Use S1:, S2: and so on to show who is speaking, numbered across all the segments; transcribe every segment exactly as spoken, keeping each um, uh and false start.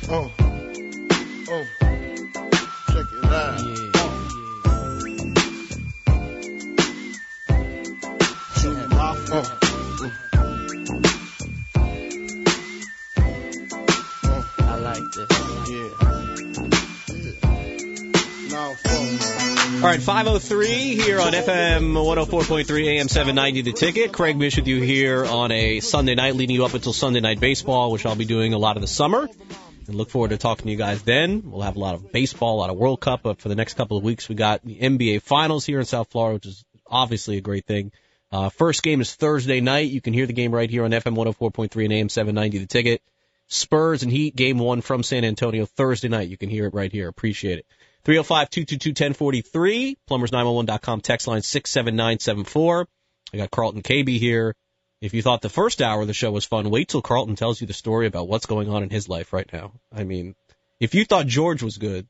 S1: Oh, oh, check it out.
S2: Yeah.
S1: Oh.
S2: I like this.
S1: Yeah. Now,
S3: All right, five oh three here on F M one oh four point three, A M seven ninety The Ticket. Craig Mish with you here on a Sunday night, leading you up until Sunday Night Baseball, which I'll be doing a lot of the summer. And look forward to talking to you guys then. We'll have a lot of baseball, a lot of World Cup. But for the next couple of weeks, we got the N B A Finals here in South Florida, which is obviously a great thing. Uh, first game is Thursday night. You can hear the game right here on F M one oh four point three and A M seven ninety The Ticket. Spurs and Heat, game one from San Antonio Thursday night. You can hear it right here. Appreciate it. three oh five, two two two, one oh four three, plumbers nine one one dot com, text line six seven nine seven four. I got Carlton K B here. If you thought the first hour of the show was fun, wait till Carlton tells you the story about what's going on in his life right now. I mean, if you thought George was good,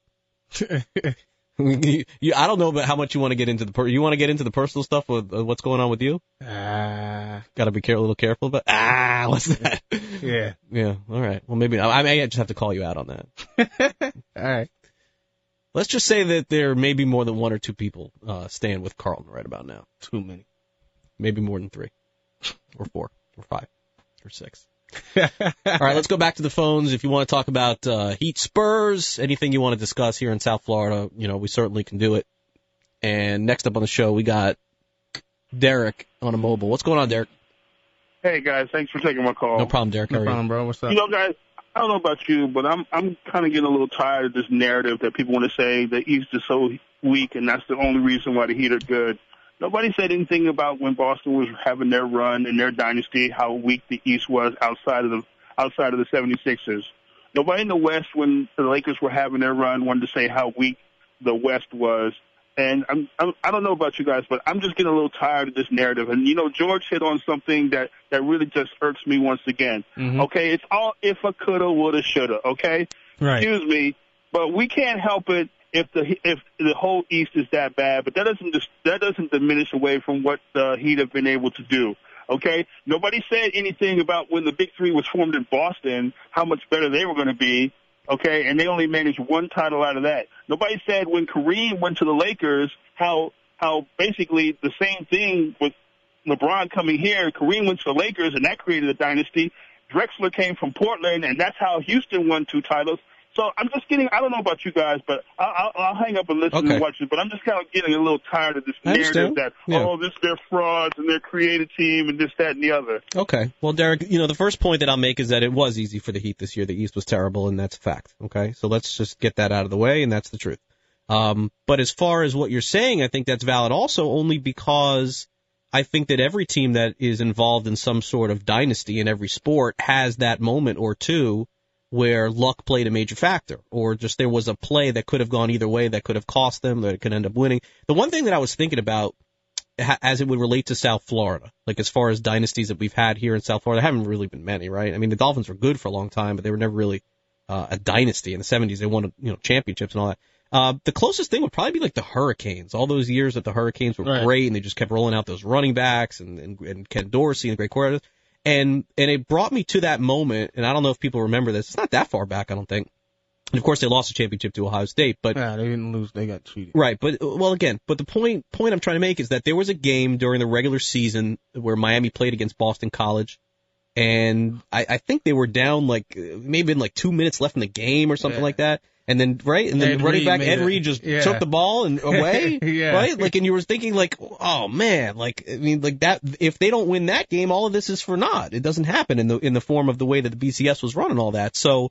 S3: you, you, I don't know about how much you want to get into the per- you want to get into the personal stuff with uh, what's going on with you.
S2: Ah, uh,
S3: got to be care- a little careful about. Ah, what's that?
S2: Yeah,
S3: yeah. All right. Well, maybe I, I may just have to call you out on that.
S2: All right.
S3: Let's just say that there may be more than one or two people uh, staying with Carlton right about now.
S2: Too many.
S3: Maybe more than three. Or four. Or five. Or six. All right, let's go back to the phones. If you want to talk about uh, Heat Spurs, anything you want to discuss here in South Florida, you know, we certainly can do it. And next up on the show, we got Derek on a mobile. What's going on, Derek?
S4: Hey, guys. Thanks for taking my call.
S3: No problem, Derek.
S2: No problem, bro. What's up?
S4: You know, guys, I don't know about you, but I'm I'm kind of getting a little tired of this narrative that people want to say the East is so weak and that's the only reason why the Heat are good. Nobody said anything about when Boston was having their run and their dynasty, how weak the East was outside of the outside of the seventy-sixers. Nobody in the West, when the Lakers were having their run, wanted to say how weak the West was. And I'm, I'm, I don't know about you guys, but I'm just getting a little tired of this narrative. And, you know, George hit on something that, that really just irks me once again.
S2: Mm-hmm.
S4: Okay, it's all if a coulda, woulda, shoulda, okay?
S2: Right.
S4: Excuse me, but we can't help it if the if the whole East is that bad. But that doesn't just, that doesn't diminish away from what the Heat have been able to do. Okay? Nobody said anything about when the Big Three was formed in Boston, how much better they were going to be. Okay, and they only managed one title out of that. Nobody said when Kareem went to the Lakers how how basically the same thing with LeBron coming here. Kareem went to the Lakers, and that created a dynasty. Drexler came from Portland, and that's how Houston won two titles. So I'm just getting, I don't know about you guys, but I'll, I'll hang up and listen
S3: okay.
S4: and watch it. But I'm just kind of getting a little tired of this
S3: I
S4: narrative
S3: understand.
S4: that,
S3: yeah.
S4: oh, this they're frauds and they're creative team and this, that, and the other.
S3: Okay. Well, Derek, you know, the first point that I'll make is that it was easy for the Heat this year. The East was terrible, and that's a fact. Okay? So let's just get that out of the way, and that's the truth. Um, but as far as what you're saying, I think that's valid also only because I think that every team that is involved in some sort of dynasty in every sport has that moment or two where luck played a major factor, or just there was a play that could have gone either way that could have cost them, that could end up winning. The one thing that I was thinking about as it would relate to South Florida, like as far as dynasties that we've had here in South Florida, there haven't really been many, right? I mean, the Dolphins were good for a long time, but they were never really uh, a dynasty. In the seventies, they won, you know, championships and all that. Uh, the closest thing would probably be like the Hurricanes. All those years that the Hurricanes were
S2: right.
S3: great, and they just kept rolling out those running backs and, and, and Ken Dorsey and the great quarterbacks. And and it brought me to that moment, and I don't know if people remember this. It's not that far back, I don't think. And of course, they lost the championship to Ohio State, but
S2: yeah, they didn't lose. They got cheated.
S3: Right, but well, again, but the point point I'm trying to make is that there was a game during the regular season where Miami played against Boston College, and I, I think they were down like maybe in like two minutes left in the game or something
S2: yeah.
S3: like that. And then, right, and then
S2: Ed
S3: running
S2: Reed
S3: back
S2: made
S3: Ed
S2: it.
S3: Reed just
S2: Yeah.
S3: took the ball and away,
S2: yeah.
S3: right? Like, and you were thinking like, oh man, like, I mean, like that, if they don't win that game, all of this is for naught. It doesn't happen in the, in the form of the way that the B C S was running all that. So,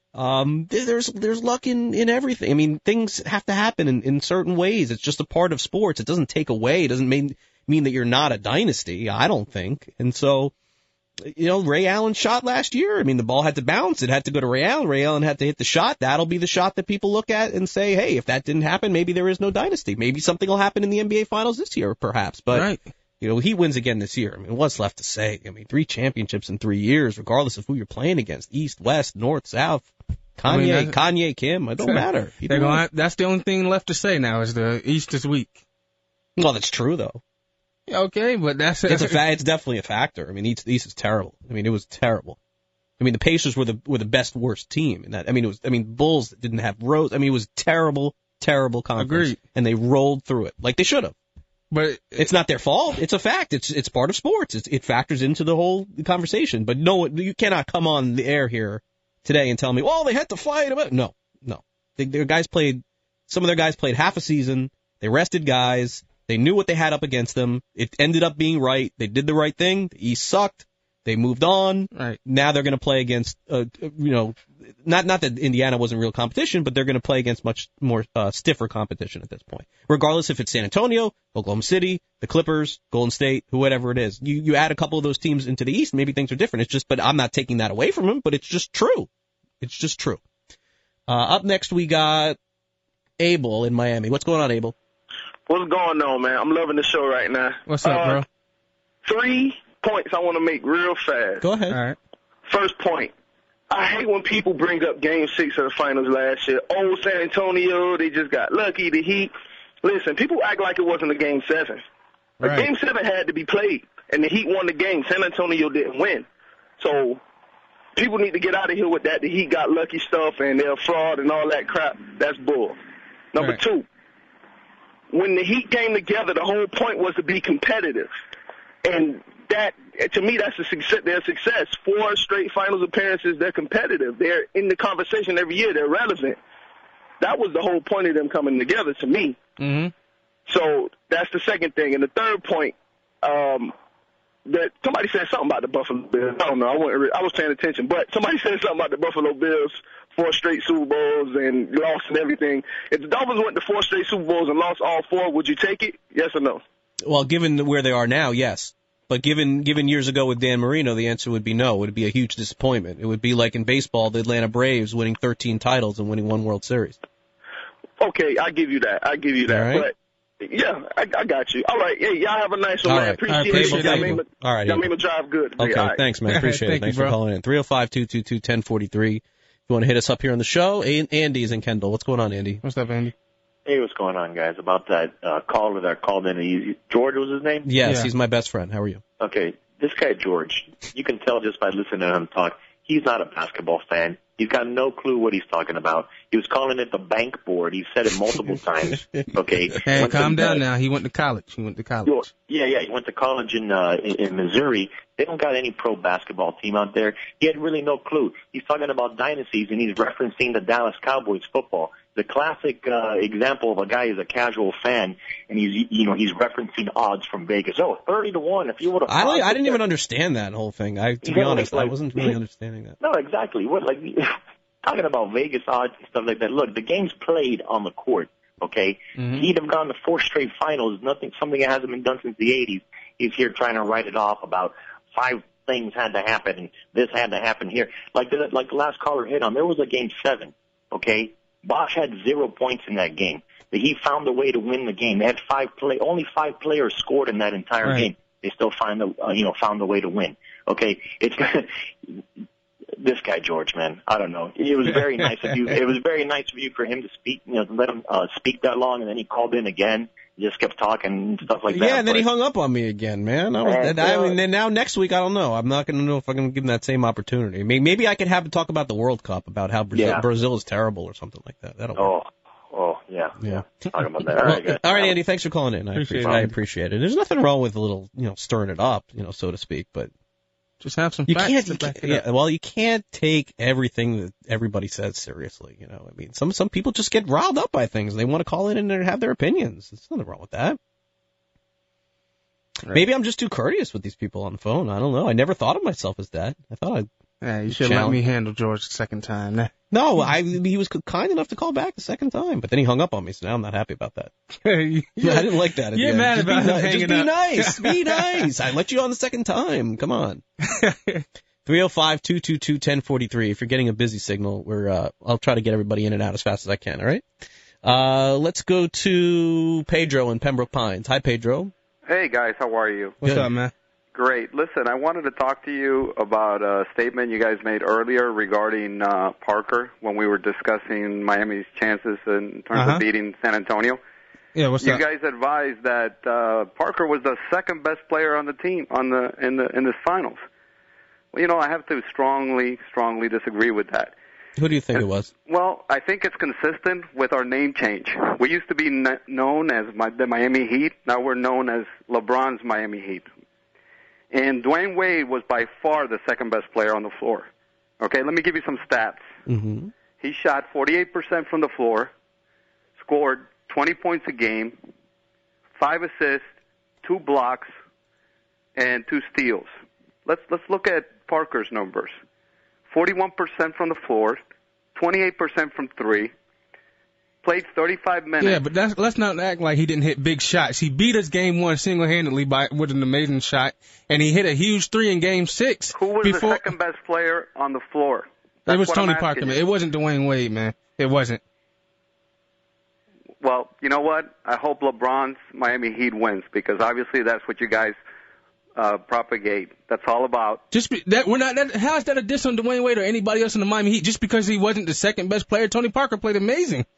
S3: um, there's, there's luck in, in everything. I mean, things have to happen in, in certain ways. It's just a part of sports. It doesn't take away. It doesn't mean, mean that you're not a dynasty, I don't think. And so, you know, Ray Allen shot last year. I mean, the ball had to bounce. It had to go to Ray Allen. Ray Allen had to hit the shot. That'll be the shot that people look at and say, hey, if that didn't happen, maybe there is no dynasty. Maybe something will happen in the N B A Finals this year, perhaps. But,
S2: right.
S3: you know, he wins again this year. I mean, what's left to say? I mean, three championships in three years, regardless of who you're playing against, East, West, North, South, Kanye,
S2: I mean,
S3: Kanye, Kim. It don't matter.
S2: They're gonna, that's the only thing left to say now is the East is weak.
S3: Well, that's true, though.
S2: Okay, but that's
S3: it's a fa- it's definitely a factor. I mean, East, East is terrible. I mean, it was terrible. I mean, the Pacers were the were the best worst team in that. I mean, it was. I mean, Bulls didn't have Rose. I mean, it was terrible, terrible conference.
S2: Agreed.
S3: And they rolled through it like they should have.
S2: But
S3: it's not their fault. It's a fact. It's it's part of sports. It's, it factors into the whole conversation. But no, you cannot come on the air here today and tell me, well, they had to fight about. No, no. They, their guys played. Some of their guys played half a season. They rested guys. They knew what they had up against them. It ended up being right. They did the right thing. The East sucked. They moved on.
S2: Right.
S3: Now they're going to play against, uh, you know, not not that Indiana wasn't real competition, but they're going to play against much more uh, stiffer competition at this point. Regardless if it's San Antonio, Oklahoma City, the Clippers, Golden State, whoever it is. You you add a couple of those teams into the East, maybe things are different. It's just, but I'm not taking that away from them, but it's just true. It's just true. Uh, up next, we got Abel in Miami. What's going on, Abel?
S5: What's going on, man? I'm loving the show right now.
S2: What's up,
S5: uh,
S2: bro?
S5: Three points I want to make real fast.
S3: Go ahead.
S2: All right.
S5: First point. I hate when people bring up Game six of the finals last year. Oh, San Antonio, they just got lucky. The Heat. Listen, people act like it wasn't a Game seven. But
S2: Right.
S5: Game seven had to be played, and the Heat won the game. San Antonio didn't win. So people need to get out of here with that. The Heat got lucky stuff, and they're fraud and all that crap. That's bull. Number
S2: Right.
S5: two, when the Heat came together, the whole point was to be competitive. And that, to me, that's a success, their success. Four straight finals appearances, they're competitive. They're in the conversation every year. They're relevant. That was the whole point of them coming together to me.
S2: Mm-hmm.
S5: So that's the second thing. And the third point, um, that somebody said something about the Buffalo Bills. I don't know. I wasn't, I was paying attention, but somebody said something about the Buffalo Bills, four straight Super Bowls and lost and everything. If the Dolphins went to four straight Super Bowls and lost all four, would you take it? Yes or no?
S3: Well, given where they are now, yes. But given given years ago with Dan Marino, the answer would be no. It would be a huge disappointment. It would be like in baseball, the Atlanta Braves winning thirteen titles and winning one World Series.
S5: Okay, I give you that. I give you that.
S3: All right.
S5: But yeah, I, I got you. All right, hey, y'all have a nice one,
S3: All
S5: man.
S3: right.
S5: Appreciate,
S2: I appreciate
S5: it. Y'all
S2: it.
S5: made me,
S3: All right,
S5: y'all
S3: Abel.
S5: made me drive good.
S3: Okay,
S5: All right.
S3: thanks, man. Appreciate
S2: Thank
S3: it. Thanks
S2: you,
S3: for
S2: bro.
S3: calling in. three oh five, two two two, one oh four three. If you want to hit us up here on the show, A- Andy's in Kendall. What's going on, Andy?
S2: What's up, Andy?
S6: Hey, what's going on, guys? About that uh, caller that called in. He, George was his name?
S3: Yes,
S2: Yeah.
S3: he's my best friend. How are you?
S6: Okay, this guy, George, you can tell just by listening to him talk, he's not a basketball fan. He's got no clue what he's talking about. He was calling it the bank board. He said it multiple times. Okay.
S2: Hey,
S6: Went
S2: calm
S6: to,
S2: down
S6: uh,
S2: now. He went to college. He went to college.
S6: Yeah, yeah. He went to college in, uh, in, in Missouri. They don't got any pro basketball team out there. He had really no clue. He's talking about dynasties, and he's referencing the Dallas Cowboys football. The classic uh, example of a guy who's a casual fan, and he's you know he's referencing odds from Vegas. Oh, thirty to one. If you would have,
S3: I don't, I didn't even understand that whole thing. I, to be
S6: Yeah,
S3: honest,
S6: like-
S3: I wasn't really understanding that.
S6: No, exactly. What like talking about Vegas odds and stuff like that. Look, the game's played on the court. Okay,
S3: Mhm.
S6: he'd have gone to four straight finals. Nothing, something that hasn't been done since the eighties. He's here trying to write it off about five things had to happen and this had to happen here. Like the like the last caller hit on, there was a game seven. Okay, Bosch had zero points in that game. But he found a way to win the game. They had five play, only five players scored in that entire
S2: Right.
S6: game. They still find a, uh, you know, found a way to win. Okay, it's this guy George, man. I don't know. It was very nice of you. It was very nice of you for him to speak, you know, to let him uh, speak that long, and then he called in again. Just kept talking and stuff like that.
S3: Yeah, and then
S6: but,
S3: he hung up on me again, man. I, was,
S6: And,
S3: I
S6: uh,
S3: mean, then now next week, I don't know. I'm not going to know if I'm going to give him that same opportunity. Maybe, maybe I could have him talk about the World Cup, about how Brazil,
S6: Yeah.
S3: Brazil is terrible or something like that. That'll work.
S6: Oh, oh, yeah.
S3: Yeah.
S6: Talking about that. All
S3: Well,
S6: right, guys.
S3: all right, Andy, thanks for calling in. I
S2: Appreciate
S3: appreciate,
S2: it.
S3: I appreciate it. There's nothing wrong with a little, you know, stirring it up, you know, so to speak, but
S2: Just have some
S3: you
S2: facts
S3: can't,
S2: to
S3: you
S2: back
S3: can't
S2: it
S3: yeah,
S2: up.
S3: well, you can't take everything that everybody says seriously, you know. I mean, some some people just get riled up by things. They want to call in and have their opinions. There's nothing wrong with that.
S2: Right.
S3: Maybe I'm just too courteous with these people on the phone. I don't know. I never thought of myself as that. I thought I
S2: Yeah, you should let
S3: Challenge.
S2: me handle George the second time.
S3: no, I he was kind enough to call back the second time, but then he hung up on me. So now I'm not happy about that.
S2: yeah,
S3: I didn't like that. At
S2: You're
S3: the end.
S2: mad
S3: just
S2: about
S3: be,
S2: him
S3: ni-
S2: hanging
S3: Just be
S2: up.
S3: nice. Be nice. I let you on the second time. Come on. three oh five, two two two, one oh four three. If you're getting a busy signal, we're uh, I'll try to get everybody in and out as fast as I can. All right. Uh, let's go to Pedro in Pembroke Pines. Hi, Pedro.
S7: Hey, guys, how are you?
S2: What's
S3: Good.
S2: up, man?
S7: Great. Listen, I wanted to talk to you about a statement you guys made earlier regarding uh, Parker when we were discussing Miami's chances in terms
S2: Uh-huh.
S7: of beating San Antonio.
S2: Yeah, what's
S7: you
S2: up?
S7: guys advised that uh, Parker was the second best player on the team on the in the in the finals. Well, you know, I have to strongly, strongly disagree with that.
S3: Who do you think it was?
S7: Well, I think it's consistent with our name change. We used to be n- known as my, the Miami Heat. Now we're known as LeBron's Miami Heat. And Dwayne Wade was by far the second best player on the floor. Okay, let me give you some stats.
S3: Mm-hmm.
S7: He shot forty-eight percent from the floor, scored twenty points a game, five assists, two blocks, and two steals. Let's let's look at Parker's numbers. forty-one percent from the floor, twenty-eight percent from three, played thirty-five minutes.
S2: Yeah, but that's, let's not act like he didn't hit big shots. He beat us game one single-handedly by with an amazing shot, and he hit a huge three in game six.
S7: Who was
S2: before,
S7: the second best player on the floor? That's
S2: it was
S7: what
S2: Tony
S7: I'm
S2: Parker,
S7: asking
S2: man.
S7: you.
S2: It wasn't Dwayne Wade, man. It wasn't.
S7: Well, you know what? I hope LeBron's Miami Heat wins because obviously that's what you guys uh, propagate. That's all about.
S2: Just be, that we're not. That, how is that a diss on Dwayne Wade or anybody else in the Miami Heat? Just because he wasn't the second best player, Tony Parker played amazing.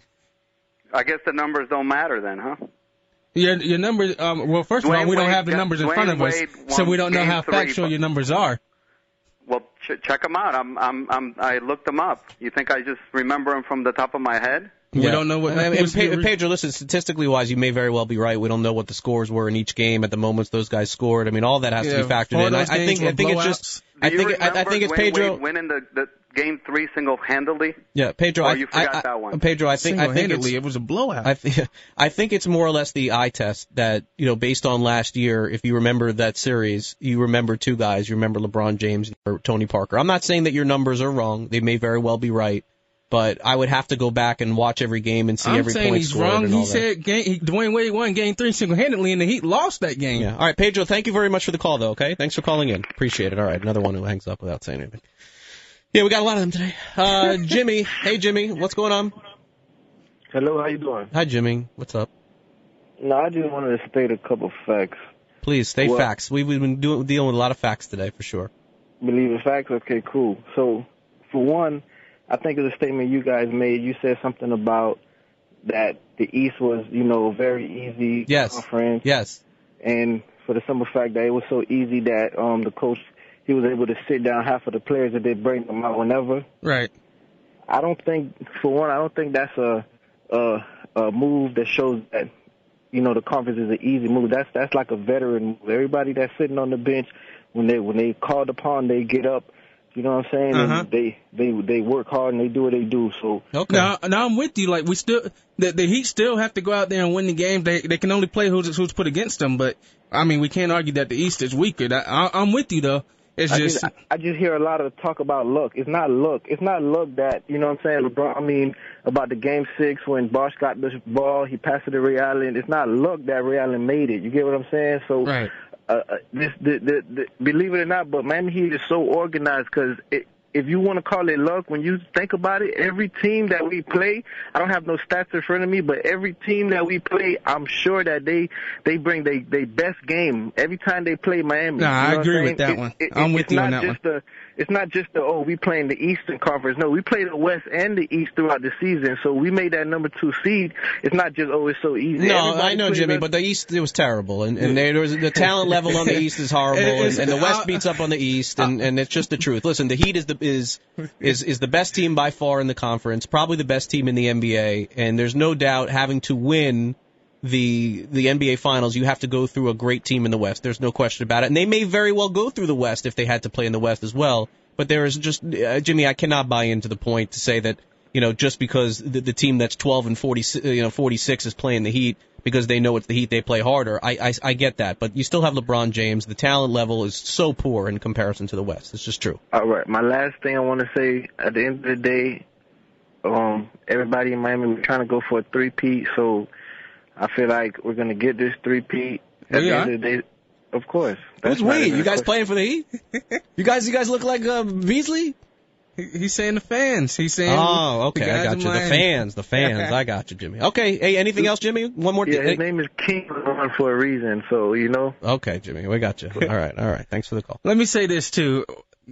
S7: I guess the numbers don't matter then, huh?
S2: Your your numbers. Um, well, first of all,
S7: Dwayne
S2: we don't
S7: Wade
S2: have the
S7: got-
S2: numbers in
S7: Dwayne
S2: front of us,
S7: Wade
S2: so
S7: won
S2: we don't know
S7: game
S2: how
S7: three,
S2: factual
S7: but-
S2: your numbers are.
S7: Well, ch- check them out. I'm, I'm, I'm, I looked them up. You think I just remember them from the top of my head?
S2: We don't know what.
S3: I mean,
S2: what's
S3: Pe-
S2: the-
S3: Pedro, listen, statistically wise, you may very well be right. We don't know what the scores were in each game at the moments those guys scored. I mean, all that has
S2: Yeah,
S3: to be factored
S2: four of
S3: in. I,
S2: those
S3: I think,
S2: games
S3: I think
S2: were
S3: it's just,
S7: Do
S3: I
S7: you
S3: think, I, I
S7: remember
S3: think it's
S7: Dwayne
S3: Pedro.
S7: Wade winning the, the game three single-handedly?
S3: Yeah, Pedro.
S7: Oh,
S3: I,
S7: you forgot
S3: I, I,
S7: that one.
S3: Pedro, I think, I think
S2: Single-handedly,
S3: it's,
S2: it was a blowout.
S3: I, th- I think it's more or less the eye test that, you know, based on last year, if you remember that series, you remember two guys. You remember LeBron James or Tony Parker. I'm not saying that your numbers are wrong. They may very well be right. But I would have to go back and watch every game and see
S2: I'm
S3: every
S2: saying
S3: point
S2: he's
S3: scored
S2: wrong.
S3: and all
S2: He
S3: that.
S2: said game, he, Dwayne Wade won game three single-handedly, and the Heat lost that game.
S3: Yeah. All right, Pedro, thank you very much for the call, though, okay? Thanks for calling in. Appreciate it. All right, another one who hangs up without saying anything. Yeah, we got a lot of them today. Uh, Jimmy. Hey, Jimmy. What's going on?
S8: Hello, how you doing?
S3: Hi, Jimmy. What's up?
S8: No, I just wanted to state a couple facts.
S3: Please, stay
S8: Well-
S3: facts. We've been doing, dealing with a lot of facts today, for sure.
S8: Believe in facts? Okay, cool. So, for one, I think it's a statement you guys made. You said something about that the East was, you know, very easy
S3: Yes.
S8: conference.
S3: Yes.
S8: And for the simple fact that it was so easy that um, the coach, he was able to sit down half of the players and they bring them out whenever.
S2: Right.
S8: I don't think, for one, I don't think that's a, a, a move that shows that, you know, the conference is an easy move. That's that's like a veteran move. Everybody that's sitting on the bench, when they when they called upon, they get up. You know what I'm saying?
S2: Uh-huh.
S8: And they they they work hard and they do what they do. So
S3: Okay.
S2: Now, now I'm with you. Like we still, the, the Heat still have to go out there and win the game. They they can only play who's who's put against them. But I mean, we can't argue that the East is weaker. That, I, I'm with you though. It's
S8: I
S2: just,
S8: just I, I just hear a lot of talk about luck. It's not luck. It's not luck that, you know what I'm saying, LeBron, I mean, about the game six when Bosh got the ball, he passed it to Ray Allen. It's not luck that Ray Allen made it. You get what I'm saying? So,
S2: right.
S8: uh, uh, this, the, the, the, believe it or not, but Miami Heat is so organized because it, if you want to call it luck, when you think about it, every team that we play, I don't have no stats in front of me, but every team that we play, I'm sure that they they bring their they best game every time they play Miami.
S2: Nah, I
S8: You know what
S2: agree
S8: I'm
S2: with
S8: saying?
S2: that one.
S8: It, it,
S2: I'm with
S8: it's
S2: you
S8: not
S2: on that
S8: just The, it's not just the, oh, we playing the Eastern Conference. No, we play the West and the East throughout the season, so we made that number two seed. It's not just, oh, it's so easy.
S3: No,
S8: Everybody
S3: I know,
S8: plays
S3: Jimmy,
S8: us-
S3: but the East, it was terrible. And, and there was, the talent level on the East is horrible, and,
S2: It's-
S3: and the West
S2: uh,
S3: beats up on the East, and, and it's just the truth. Listen, the Heat is the, is, is, is the best team by far in the conference, probably the best team in the N B A, and there's no doubt having to win the the N B A Finals, you have to go through a great team in the West. There's no question about it. And they may very well go through the West if they had to play in the West as well. But there is just, uh, Jimmy, I cannot buy into the point to say that, you know, just because the, the team that's twelve and forty, you know, forty-six is playing the Heat because they know it's the Heat, they play harder. I, I, I get that. But you still have LeBron James. The talent level is so poor in comparison to the West. It's just true.
S8: All right. My last thing I want to say, at the end of the day, um, everybody in Miami, we're trying to go for a three-peat, so I feel like we're going to get this three-peat. At
S2: We
S8: the
S2: are?
S8: end of the day, of course.
S3: Who's
S8: not
S3: we?
S8: even
S3: You
S8: a
S3: guys
S8: question.
S3: playing for the Heat? You guys, you guys look like uh, Beasley?
S2: he, he's saying the fans. He's saying.
S3: Oh,
S2: the
S3: okay, I
S2: guys
S3: got
S2: in
S3: you. The
S2: Miami.
S3: fans, the fans. I got you, Jimmy. Okay, hey, anything else, Jimmy? One more.
S8: Yeah,
S3: Hey-
S8: his name is King LeBron for a reason, so, you know.
S3: Okay, Jimmy, we got you. All right, all right. Thanks for the call.
S2: Let me say this too. The,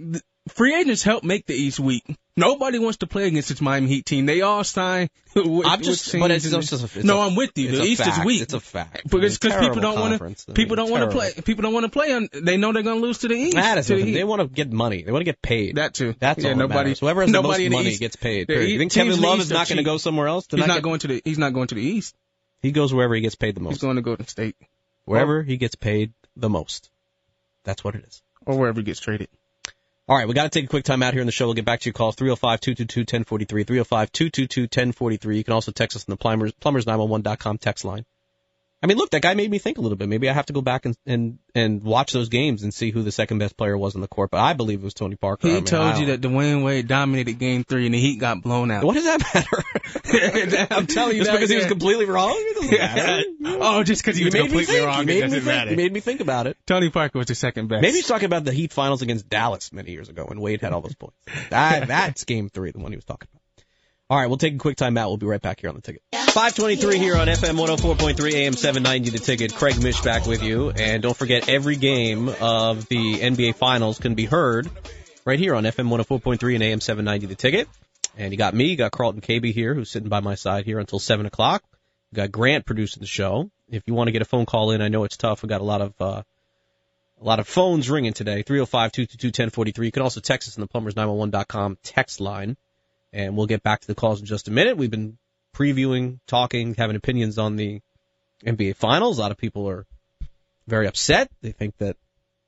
S2: free agents help make the East weak. Nobody wants to play against this Miami Heat team. They all sign. With,
S3: I'm just, but it's, it's just a, it's
S2: no,
S3: a,
S2: I'm with you. The East
S3: fact.
S2: is weak.
S3: It's a fact.
S2: But it's because people don't
S3: want
S2: to. People don't want to play. People don't want to play. On, they know they're going to lose to the East.
S3: That is
S2: to the
S3: They want to get money. They want to get paid.
S2: That too.
S3: That's
S2: yeah,
S3: all
S2: nobody.
S3: That matters. Whoever has the most
S2: the
S3: money
S2: East,
S3: gets paid.
S2: The
S3: You think
S2: teams
S3: Kevin Love
S2: in the
S3: is
S2: East
S3: not going to go somewhere else?
S2: He's
S3: not,
S2: not
S3: get,
S2: going to the. He's not going to the East.
S3: He goes wherever he gets paid the most.
S2: He's going to Golden State.
S3: Wherever he gets paid the most. That's what it is.
S2: Or wherever he gets traded.
S3: All right, we got to take a quick time out here in the show. We'll get back to your calls. three oh five, two two two, one oh four three, three oh five, two two two, one oh four three. You can also text us on the plumbers, plumbers nine one one dot com text line. I mean, look, that guy made me think a little bit. Maybe I have to go back and, and, and watch those games and see who the second best player was on the court. But I believe it was Tony Parker.
S2: He
S3: I mean,
S2: told you that Dwayne Wade dominated game three and the Heat got blown out.
S3: What does that matter?
S2: I'm telling you
S3: Just
S2: that.
S3: because he was completely wrong? It doesn't matter.
S2: Oh, just because he was completely wrong, it doesn't matter.
S3: He made me think about it.
S2: Tony Parker was the second best.
S3: Maybe he's talking about the Heat finals against Dallas many years ago when Wade had all those points. That, that's game three, the one he was talking about. All right, we'll take a quick time out. We'll be right back here on The Ticket. five twenty-three here on F M one oh four point three, A M seven ninety, The Ticket. Craig Mish back with you. And don't forget, every game of the N B A Finals can be heard right here on F M one oh four point three and A M seven ninety, The Ticket. And you got me, you got Carlton Caby here, who's sitting by my side here until seven o'clock. You got Grant producing the show. If you want to get a phone call in, I know it's tough. We got a lot of uh, a lot of phones ringing today. three oh five, two two two, one oh four three. You can also text us on the plumbers nine one one dot com text line. And we'll get back to the calls in just a minute. We've been previewing, talking, having opinions on the N B A Finals. A lot of people are very upset. They think that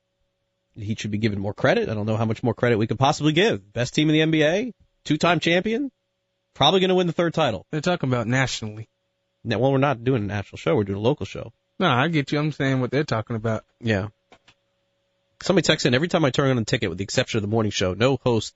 S3: he should be given more credit. I don't know how much more credit we could possibly give. Best team in the N B A, two-time champion, probably going to win the third title.
S2: They're talking about nationally.
S3: Now, well, we're not doing a national show. We're doing a local show.
S2: No, I get you. I'm saying what they're talking about.
S3: Yeah. Somebody texts in, every time I turn on the ticket, with the exception of the morning show, no host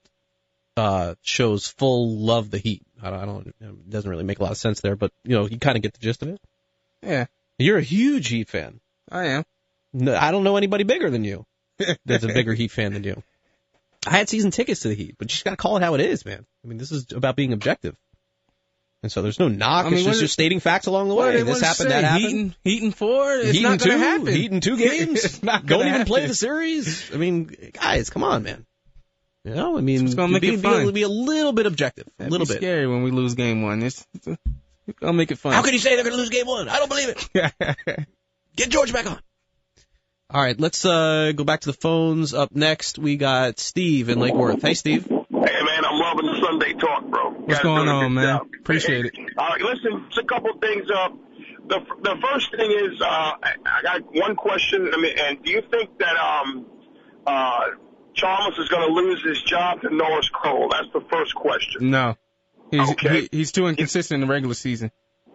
S3: uh shows full love the Heat. I don't, I don't, it doesn't really make a lot of sense there, but, you know, you kind of get the gist of it.
S2: Yeah.
S3: You're a huge Heat fan.
S2: I am.
S3: No, I don't know anybody bigger than you that's a bigger Heat fan than you. I had season tickets to the Heat, but you just got to call it how it is, man. I mean, this is about being objective. And so there's no knock. I mean, it's just, just stating facts along the way. This happened, that happened.
S2: Heat and, heat and four, it's
S3: Heat
S2: not going to happen.
S3: Heat in two games?
S2: It's not
S3: Don't even
S2: happen.
S3: play the series? I mean, guys, come on, man. You know, I mean,
S2: it's gonna make
S3: be,
S2: it fun.
S3: Be, be a little bit objective.
S2: That'd
S3: a little
S2: be
S3: bit.
S2: Scary when we lose game one. It's, it's a, I'll make it fun.
S3: How can you say they're going to lose game one? I don't believe it. Get George back on. All right, let's uh, go back to the phones. Up next, we got Steve in Lake Worth. Hey, Steve.
S9: Hey, man, I'm loving the Sunday talk, bro.
S2: What's Guys going on, man? Job. Appreciate
S9: hey,
S2: it.
S9: All right, listen, just a couple of things. Uh, the the first thing is, uh, I, I got one question. I mean, and do you think that um, uh, Chalmers is going to lose his job to Norris Cole? That's the first question.
S2: No, he's
S9: okay.
S2: he, he's too inconsistent in the regular season.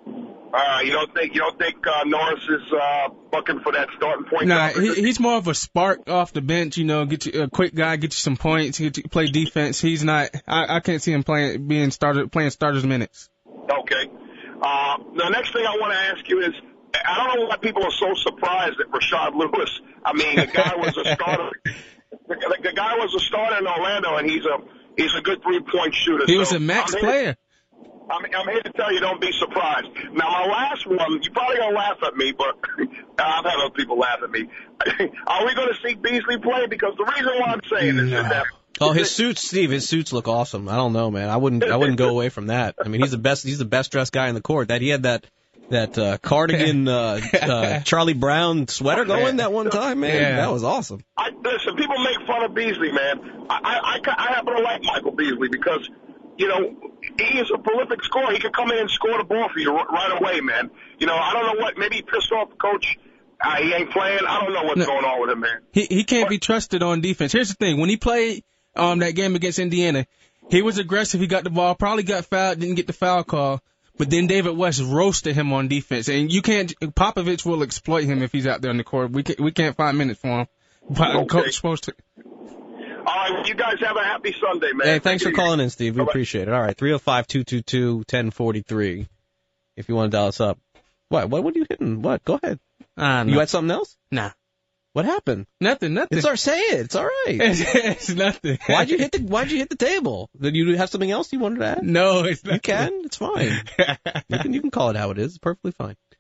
S9: Uh, you don't think you don't think uh, Norris is uh, looking for that starting point?
S2: Nah, he, he's more of a spark off the bench. You know, get you a quick guy, get you some points, get you, play defense. He's not. I, I can't see him playing being started playing starters minutes.
S9: Okay. Uh, the next thing I want to ask you is, I don't know why people are so surprised at Rashard Lewis. I mean, the guy was a starter. The, the guy was a starter in Orlando, and he's a he's a good three point shooter.
S2: He
S9: so
S2: was a max
S9: I'm
S2: player.
S9: Here, I'm, I'm here to tell you, don't be surprised. Now, my last one, you're probably gonna laugh at me, but I've had other people laugh at me. Are we going to see Beasley play? Because the reason why I'm saying this
S2: no.
S9: is that.
S3: Oh, his suits, Steve. His suits look awesome. I don't know, man. I wouldn't. I wouldn't go away from that. I mean, he's the best. He's the best dressed guy in the court. That he had that that uh, cardigan uh, uh, Charlie Brown sweater going that one time, man.
S2: Yeah.
S3: That was awesome.
S9: I, listen, people make fun of Beasley, man. I, I, I, I happen to like Michael Beasley because, you know, he is a prolific scorer. He could come in and score the ball for you right away, man. You know, I don't know what. Maybe he pissed off the coach. Uh, he ain't playing. I don't know what's
S2: no,
S9: going on with him, man.
S2: He he can't
S9: but,
S2: be trusted on defense. Here's the thing: when he played um that game against Indiana, he was aggressive. He got the ball, probably got fouled, didn't get the foul call. But then David West roasted him on defense, and you can't. Popovich will exploit him if he's out there on the court. We can't, we can't find minutes for him. But
S9: okay.
S2: Coach supposed to.
S9: All right, you guys have a happy Sunday, man.
S3: Hey, thanks for calling in, Steve. We Bye-bye. appreciate it. All right, three oh five, two two two, one oh four three. If you want to dial us up. What? What? What are you hitting? What? Go ahead.
S2: Uh, no.
S3: You had something else?
S2: Nah.
S3: What happened?
S2: Nothing. Nothing.
S3: It's our say it. It's all right.
S2: It's, it's nothing.
S3: Why'd you hit the Why'd you hit the table? Did you have something else you wanted to add?
S2: No, it's not.
S3: You can. It's fine. you can. You can call it how it is. It's perfectly fine.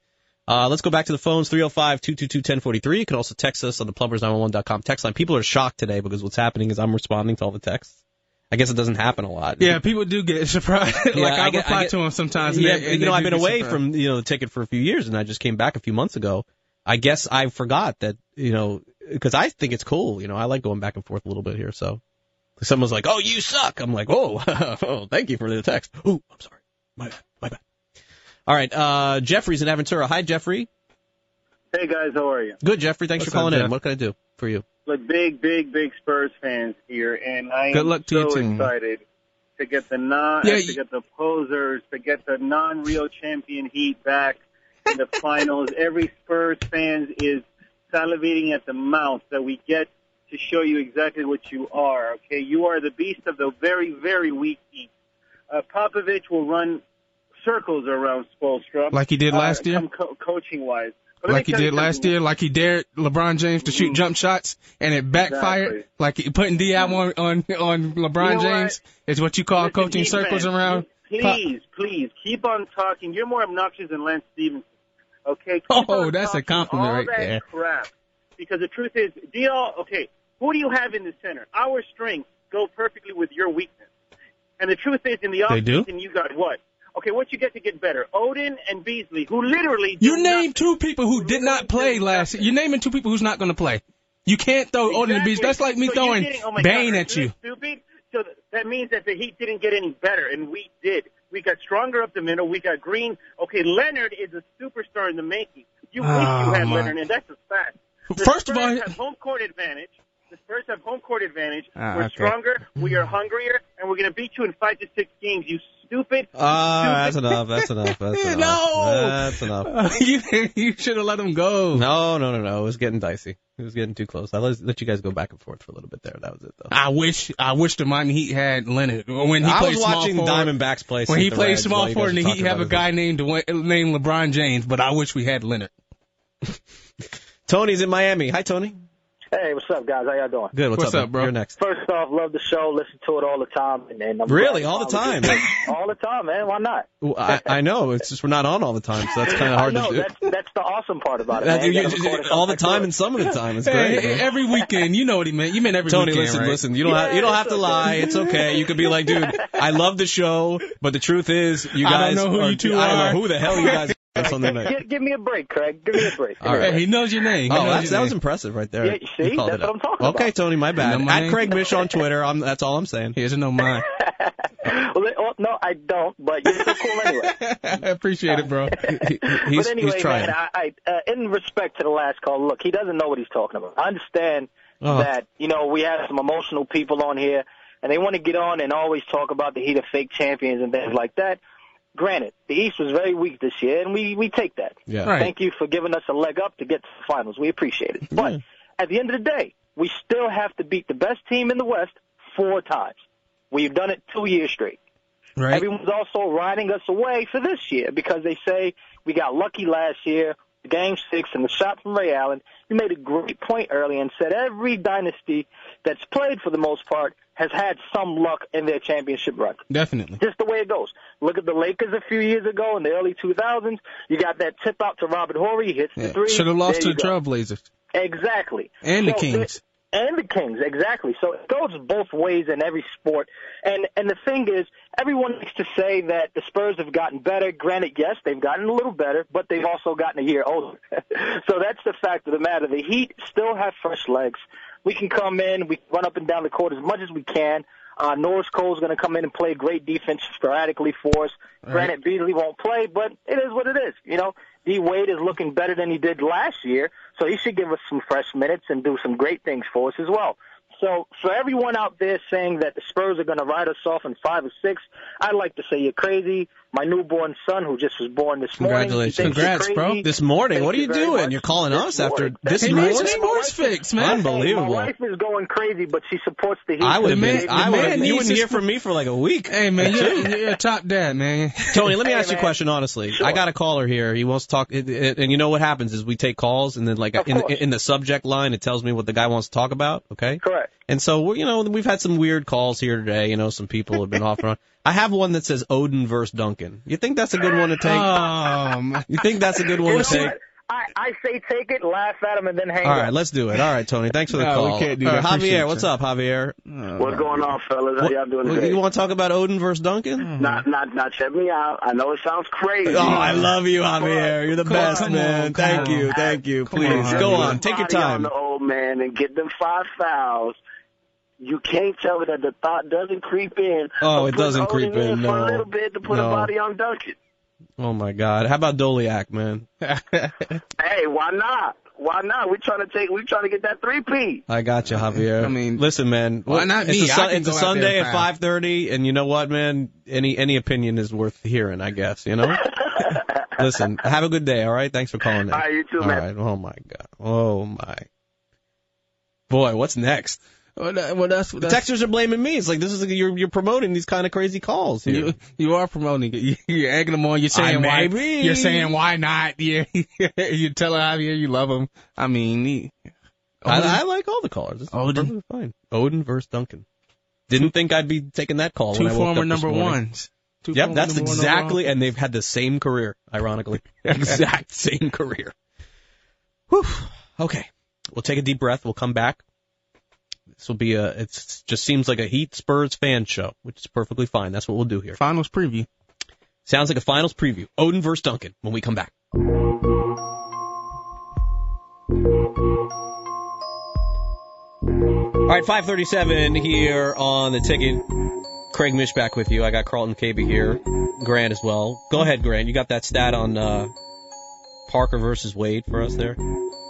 S3: Uh, let's go back to the phones, three oh five, two two two, one oh four three. You can also text us on the plumbers nine one one dot com text line. People are shocked today because what's happening is I'm responding to all the texts. I guess it doesn't happen a lot.
S2: Yeah, people do get surprised.
S3: Yeah,
S2: like I,
S3: I get-
S2: reply
S3: I get-
S2: to them sometimes.
S3: Yeah,
S2: and they, and
S3: you know,
S2: they
S3: I've
S2: do
S3: been
S2: get
S3: away
S2: surprised.
S3: from, you know, the ticket for a few years, and I just came back a few months ago. I guess I forgot that, you know, because I think it's cool. You know, I like going back and forth a little bit here. So someone's like, "Oh, you suck." I'm like, "Oh, oh, thank you for the text." Oh, I'm sorry. My bad. My bad. All right, uh, Jeffrey's in Aventura. Hi, Jeffrey.
S10: Hey guys, how are you?
S3: Good, Jeffrey. Thanks
S2: What's
S3: for calling
S2: up,
S3: in.
S2: Jeff?
S3: What can I do for you?
S10: Like big, big, big Spurs fans here, and I
S2: Good
S10: am
S2: luck to
S10: so
S2: your team.
S10: excited to get the non,
S2: Yeah,
S10: uh,
S2: you-
S10: to get the posers, to get the non-real champion Heat back in the finals. Every Spurs fan is salivating at the mouth that we get to show you exactly what you are. Okay, you are the beast of the very, very weak Heat. Uh, Popovich will run circles around Spoelstra,
S2: Like he did last
S10: uh,
S2: year?
S10: come co- coaching-wise. But let
S2: Like
S10: me
S2: he
S10: tell you
S2: did last
S10: something.
S2: year, like he dared LeBron James to shoot jump shots, and it backfired.
S10: Exactly.
S2: Like he putting Diab on on, on LeBron
S10: You know
S2: James is what you call
S10: Listen,
S2: coaching
S10: Heat
S2: circles
S10: fans,
S2: around.
S10: Please, please, keep on talking. You're more obnoxious than Lance Stevenson. Okay? Keep
S2: Oh,
S10: on
S2: that's a
S10: talking
S2: compliment
S10: all
S2: right
S10: that
S2: there.
S10: crap. Because the truth is, do y'all, okay, who do you have in the center? Our strengths go perfectly with your weakness. And the truth is, in the
S2: They do?
S10: offseason, you got what? Okay, what you get to get better? Odin and Beasley, who literally
S2: You
S10: do
S2: named two people who did not play last year. You're naming two people who's not going to play. You can't throw Odin and Beasley. That's like me
S10: So you're
S2: throwing
S10: getting- oh my
S2: Bane
S10: God, are
S2: at you.
S10: Stupid. So th- that means that the Heat didn't get any better, and we did. We got stronger up the middle. We got Green. Okay, Leonard is a superstar in the making. You wish
S2: Oh,
S10: you had
S2: my-
S10: Leonard, and that's a fact. The
S2: First of
S10: Spurs
S2: all-
S10: have home court advantage. The Spurs have home court advantage.
S2: Ah,
S10: We're
S2: okay.
S10: stronger. We are hungrier, and we're going to beat you in five to six games. You stupid.
S3: Ah, that's
S10: stupid-
S3: enough. That's enough. That's enough.
S2: No!
S3: That's enough.
S2: you you should have let him go.
S3: No, no, no, no. It was getting dicey. It was getting too close. I let, let you guys go back and forth for a little bit there. That was it, though.
S2: I wish I wish the Miami Heat had Leonard when he
S3: I
S2: played
S3: was
S2: small
S3: watching
S2: forward.
S3: Diamondbacks play.
S2: When he
S3: the
S2: played
S3: Reds while
S2: small
S3: you
S2: forward,
S3: guys
S2: and
S3: were
S2: the Heat
S3: talking
S2: have a
S3: about
S2: guy named Dwayne, named LeBron James, but I wish we had Leonard.
S3: it. Tony's in Miami. Hi, Tony.
S11: Hey, what's up, guys? How y'all doing?
S3: Good. What's,
S2: What's up,
S3: man?
S2: bro?
S3: You're next.
S11: First off, love the show. Listen to it all the time. And, and I'm
S3: Really?
S11: glad
S3: All the
S11: you
S3: time?
S11: followed it. all the time, man. Why not?
S3: Well, I, I know. It's just we're not on all the time, so that's kind of hard
S11: I know.
S3: to do.
S11: That's, that's the awesome part about it,
S3: That-
S11: man.
S3: you-
S11: You gotta
S3: you-
S11: record it
S3: all the
S11: sometime
S3: time
S11: good.
S3: and some of the time. It's
S2: Hey,
S3: great. man.
S2: every weekend, you know what he meant. You meant every
S3: Tony,
S2: weekend,
S3: listen,
S2: right?
S3: listen. You don't
S11: Yeah,
S3: have you don't
S11: it's
S3: have to
S11: okay.
S3: lie. It's okay. You could be like, dude, I love the show, but the truth is, you
S2: I don't
S3: guys
S2: know who
S3: are,
S2: you two
S3: I don't
S2: are.
S3: know who the hell you guys are on Sunday night.
S11: Give, give me a break, Craig. Give me a break.
S3: All right.
S2: Hey, he knows your name. He
S3: Oh,
S2: knows
S3: that's,
S2: your
S3: that was
S2: name.
S3: impressive right there.
S11: Yeah, you see?
S3: You called
S11: That's
S3: it
S11: what
S3: out.
S11: I'm talking
S3: Okay,
S11: about.
S3: Tony, my bad.
S2: You know my
S3: At
S2: name?
S3: Craig Mish on Twitter. I'm, that's all I'm saying.
S2: He doesn't know mine.
S11: well, it- well, no, I don't, but you're so cool anyway.
S2: I appreciate it, bro.
S3: He- he's,
S11: but anyway,
S3: he's trying.
S11: man, I, I, uh, in respect to the last call, look, he doesn't know what he's talking about. I understand
S3: Oh.
S11: that, you know, we have some emotional people on here, and they want to get on and always talk about the Heat of fake champions and things like that. Granted, the East was very weak this year, and we, we take that.
S3: Yeah.
S2: Right.
S11: Thank you for giving us a leg up to get to the finals. We appreciate it. But
S3: Yeah.
S11: at the end of the day, we still have to beat the best team in the West four times. We've done it two years straight.
S2: Right?
S11: Everyone's also riding us away for this year because they say we got lucky last year, Game six, and the shot from Ray Allen. You made a great point earlier and said every dynasty that's played for the most part has had some luck in their championship run.
S2: Definitely.
S11: Just the way it goes. Look at the Lakers a few years ago in the early two thousands. You got that tip out to Robert Horry. He hits the
S2: Yeah.
S11: three.
S2: Should have lost
S11: There
S2: to
S11: you
S2: the
S11: go.
S2: Trailblazers.
S11: Exactly.
S2: And the
S11: So,
S2: Kings.
S11: And the Kings, exactly. So it goes both ways in every sport. And and the thing is, everyone likes to say that the Spurs have gotten better. Granted, yes, they've gotten a little better, but they've also gotten a year older. So that's the fact of the matter. The Heat still have fresh legs. We can come in, we can run up and down the court as much as we can. Uh, Norris Cole's going to come in and play great defense sporadically for us.
S2: Right.
S11: Granted, Beasley won't play, but it is what it is. You know, D. Wade is looking better than he did last year, so he should give us some fresh minutes and do some great things for us as well. So for everyone out there saying that the Spurs are going to ride us off in five or six, I'd like to say you're crazy. My newborn son, who just was born this morning,
S3: Congratulations.
S11: he thinks you're
S2: Congrats, bro.
S11: crazy.
S3: This morning,
S11: Thank
S3: what are you
S11: very
S3: doing?
S11: much.
S3: You're calling
S11: This
S3: us after
S11: morning.
S3: this
S2: He
S3: morning?
S2: needs a sports fix, man.
S3: Unbelievable.
S11: My wife is going crazy, but she supports the Heat.
S3: I would
S2: The man-
S3: have
S2: the
S3: I would
S2: man
S3: have. You
S2: needs
S3: wouldn't
S2: his-
S3: hear from me for like a week.
S2: Hey, man, you're, you're a top dad, man.
S3: Tony, let me
S11: Hey,
S3: ask you a
S11: man.
S3: question honestly.
S11: Sure.
S3: I got a caller here. He wants to talk, it, it, and you know what happens is we take calls, and then like
S11: Of
S3: in,
S11: course.
S3: in the subject line, it tells me what the guy wants to talk about. Okay.
S11: Correct.
S3: And so, we're- you know, we've had some weird calls here today. You know, some people have been off and on. I have one that says Odin versus Duncan. You think that's a good one to take?
S2: Um,
S3: you think that's a good one to take?
S11: I, I say take it, laugh at him, and then hang
S3: All
S11: up.
S3: right, let's do it. All right, Tony, thanks for the
S2: No,
S3: call.
S2: we can't do
S3: All
S2: that.
S3: right,
S2: Appreciate
S3: Javier, what's
S2: you.
S3: up, Javier?
S12: What's going on, fellas? How y'all doing
S3: What-
S12: today?
S3: You want to talk about Odin versus Duncan?
S12: Not, not, not. Check me out. I know it sounds crazy.
S3: Oh, I love you, Javier. You're the
S12: Come
S3: best,
S12: on,
S3: man.
S12: come
S3: Thank
S12: on.
S3: you, thank you.
S12: Come
S3: Please,
S12: on,
S3: go
S12: Javier.
S3: on. Take your
S12: Body on
S3: time.
S12: the old man and get them five fouls. You can't tell me that the thought doesn't creep in.
S3: Oh,
S12: of
S3: it doesn't
S12: putting
S3: creep
S12: Odin
S3: in,
S12: for
S3: no.
S12: a little bit to put
S3: No.
S12: a body on Duncan.
S3: Oh, my God. How about Doliak, man?
S12: Hey, why not? Why not? We're trying to take. We're trying to get that three P.
S3: I got you, Javier. I mean, listen, man.
S2: why not
S3: it's
S2: me?
S3: A, sun-
S2: I can
S3: it's a
S2: go out
S3: Sunday
S2: there and
S3: at
S2: foul.
S3: five thirty, and you know what, man? Any any opinion is worth hearing, I guess. You know. Listen, have a good day. All right. Thanks for calling in.
S12: All right, you too,
S3: All
S12: man.
S3: right. Oh my God. Oh my. Boy, what's next?
S2: Well, that, well, that's,
S3: The
S2: that's
S3: texters are blaming me. It's like this is you're you're promoting these kind of crazy calls here.
S2: you, you are promoting it. You're egging them on. You're saying
S3: I
S2: why.
S3: maybe.
S2: You're saying why not? Yeah, you're telling Javier you love him. I mean, he,
S3: I, I like all the callers. It's
S2: Odin.
S3: perfectly fine. Odin versus Duncan. Didn't think I'd be taking that call
S2: two
S3: when I woke
S2: former
S3: up this
S2: number
S3: morning.
S2: ones. Two
S3: Yep,
S2: former
S3: that's
S2: number one
S3: exactly,
S2: overall.
S3: and they've had the same career, ironically. Exact same career. Whew. Okay. We'll take a deep breath. We'll come back. This will be a, it just seems like a Heat Spurs fan show, which is perfectly fine. That's what we'll do here.
S2: Finals preview.
S3: Sounds like a finals preview. Odin versus Duncan when we come back. All right, five thirty-seven here on the ticket. Craig Mish back with you. I got Carlton Caby here. Grant as well. Go ahead, Grant. You got that stat on uh, Parker versus Wade for us there?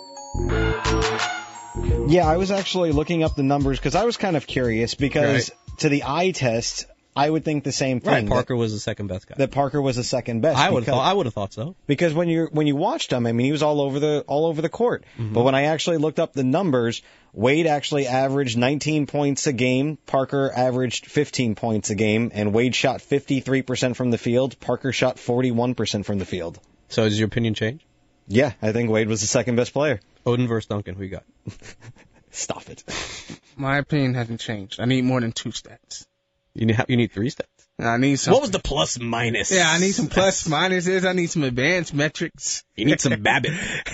S13: Yeah, I was actually looking up the numbers because I was kind of curious because to the eye test, I would think the same thing.
S3: Right, Parker was the second best guy.
S13: That Parker was the second best.
S3: I would
S13: because-
S3: thought I would have thought so.
S13: Because when you when you watched him, I mean, he was all over the all over the court.
S3: Mm-hmm.
S13: But when I actually looked up the numbers, Wade actually averaged nineteen points a game. Parker averaged fifteen points a game, and Wade shot fifty-three percent from the field. Parker shot forty-one percent from the field.
S3: So does your opinion change?
S13: Yeah, I think Wade was the second best player.
S3: Odin versus Duncan, who you got?
S13: Stop it.
S2: My opinion hasn't changed. I need more than two stats.
S3: You need you need three stats.
S2: I need some.
S3: What was the plus minus?
S2: Yeah, I need some plus minuses. I need some advanced metrics.
S3: You need some Babbitt.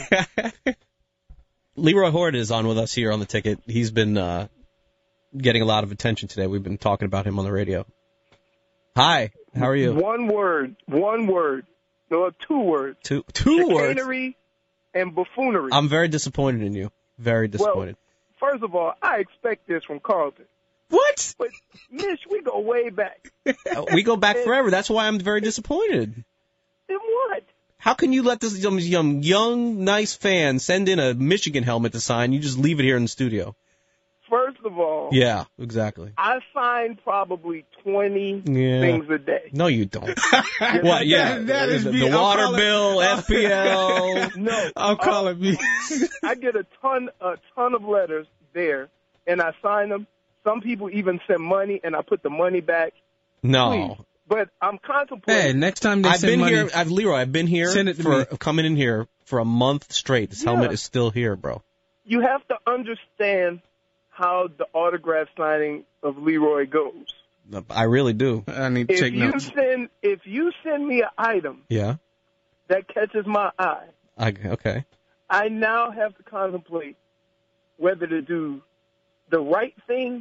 S3: Leroy Horde is on with us here on the ticket. He's been uh, getting a lot of attention today. We've been talking about him on the radio. Hi, how are you?
S5: One word. One word. No, two words.
S3: Two two words.
S5: Chicanery and buffoonery.
S3: I'm very disappointed in you. Very disappointed.
S5: Well, first of all, I expect this from Carlton.
S2: What?
S5: But, Mitch, we go way back.
S3: we go back forever. That's why I'm very disappointed.
S5: Then what?
S3: How can you let this young, young, young, nice fan send in a Michigan helmet to sign? You just leave it here in the studio.
S5: First of all,
S3: Yeah, exactly.
S5: I sign probably twenty
S3: Yeah.
S5: things a day.
S3: No, you don't. What? Yeah,
S2: That- that is
S3: the,
S2: me.
S3: the
S2: I'll
S3: water
S2: call it-
S3: bill, F P L.
S5: No,
S2: I'll call it me.
S5: I get a ton, a ton of letters there, and I sign them. Some people even send money, and I put the money back.
S3: No.
S5: Please. But I'm contemplating.
S2: Hey, next time they
S3: I've
S2: send
S3: been
S2: money,
S3: here. I've Leroy. I've been here
S2: Send it to
S3: for
S2: me.
S3: coming in here for a month straight. This
S5: Yeah.
S3: helmet is still here, bro.
S5: You have to understand how the autograph signing of Leroy goes.
S3: I really do.
S2: I need to
S5: If
S2: take
S5: you
S2: notes.
S5: send, if you send me an item
S3: Yeah.
S5: that catches my eye,
S3: I, okay.
S5: I now have to contemplate whether to do the right thing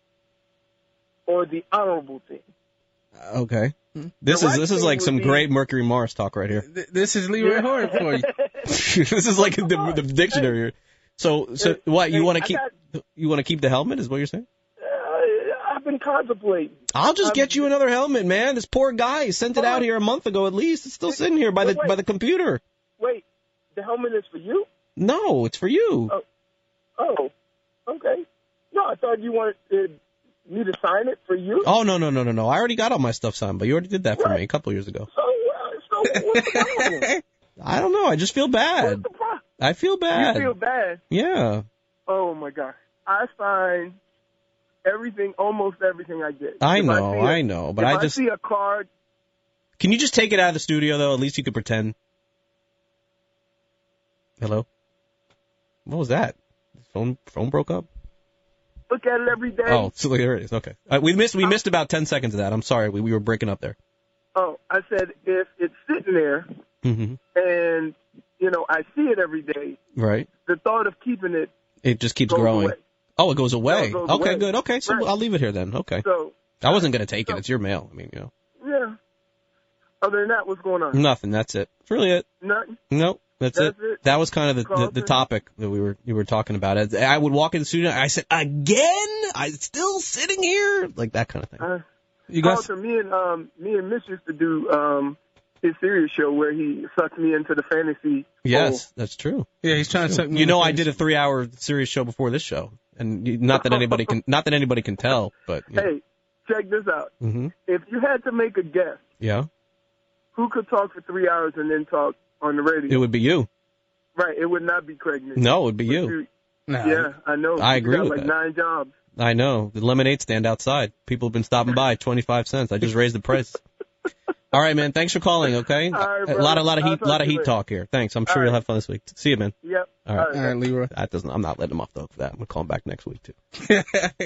S5: or the honorable thing.
S3: Okay. This
S5: The
S3: is
S5: right
S3: this is
S5: thing
S3: like
S5: would
S3: some
S5: be-
S3: great Mercury Mars talk right here.
S2: Th- This is Leroy Horde for you.
S3: This is like the, the dictionary here. So so what you
S5: Hey,
S3: want
S5: I
S3: to keep?
S5: got-
S3: You want to keep the helmet? Is what you're saying?
S5: Uh, I've been contemplating.
S3: I'll just
S5: I'm-
S3: get you another helmet, man. This poor guy he sent it out here a month ago at least. It's still sitting here by the
S5: Wait, wait.
S3: by the computer.
S5: Wait, the helmet is for you?
S3: No, it's for you.
S5: Oh, oh, okay. No, I thought you wanted uh, me to sign it for you.
S3: Oh no no no no no! I already got all my stuff signed, but you already did that for me a couple years ago.
S5: So, uh, so what's the problem?
S3: I don't know. I just feel bad.
S5: What's the problem?
S3: I feel bad.
S5: You feel bad?
S3: Yeah.
S5: Oh my God! I sign everything, almost everything I get.
S3: I
S5: If
S3: know,
S5: see a-
S3: I know, but
S5: if
S3: I
S5: I
S3: just-
S5: see a card.
S3: Can you just take it out of the studio though? At least you could pretend. Hello. What was that? Phone phone broke up.
S14: look at it every day.
S3: Oh, so there it is. Okay. Uh, we missed we missed about ten seconds of that. I'm sorry. We, we were breaking up there.
S14: Oh, I said if it's sitting there
S3: Mm-hmm.
S14: and, you know, I see it every day,
S3: Right.
S14: the thought of keeping it
S3: It just keeps
S14: goes
S3: growing.
S14: away.
S3: Oh, it goes away.
S14: No, it goes
S3: okay,
S14: away.
S3: good. Okay, so
S14: Right.
S3: I'll leave it here then. Okay.
S14: So,
S3: I wasn't going to take it. It's your mail. I mean, you know.
S14: yeah. Other than that, what's going on?
S3: Nothing. That's it. That's really it.
S14: Nothing.
S3: Nope. That's,
S14: That's
S3: it.
S14: it?
S3: That was kind of the, the, the
S14: Carlton?
S3: topic that we were you were talking about. I would walk in the studio. I said, again? I'm still sitting here? Like that kind of thing.
S14: Uh,
S3: You guys-
S14: Carlton, me and um, me and Mitch used to do um, his serious show where he sucked me into the fantasy.
S3: Yes, that's true.
S2: Yeah, he's trying to suck me
S3: You know,
S2: into
S3: I did a three-hour series show before this show, and you- not that anybody can not that anybody can tell, but you know.
S14: Hey, check this out.
S3: hmm
S14: If you had to make a guess,
S3: yeah,
S14: who could talk for three hours and then talk on the radio?
S3: it would be you.
S14: Right, it would not be Craig Mitchell.
S3: No, it would be
S14: But
S3: you.
S14: Yeah, I know.
S3: I
S14: You
S3: agree
S14: got
S3: with
S14: like
S3: that.
S14: nine jobs.
S3: I know. The lemonade stand outside. People have been stopping by. twenty-five cents. I just raised the price. All right, man. Thanks for calling. Okay.
S14: All right,
S3: a lot, a lot of
S14: brother.
S3: heat,
S14: I'll
S3: lot of
S14: talk to
S3: heat
S14: you
S3: talk here. Thanks. I'm sure
S14: All
S3: you'll
S14: right.
S3: have fun this week. See you, man.
S14: Yep.
S3: All right.
S14: All right.
S2: All right, Leroy.
S3: That doesn't. I'm not letting him off the hook for that. I'm gonna call him back next week too.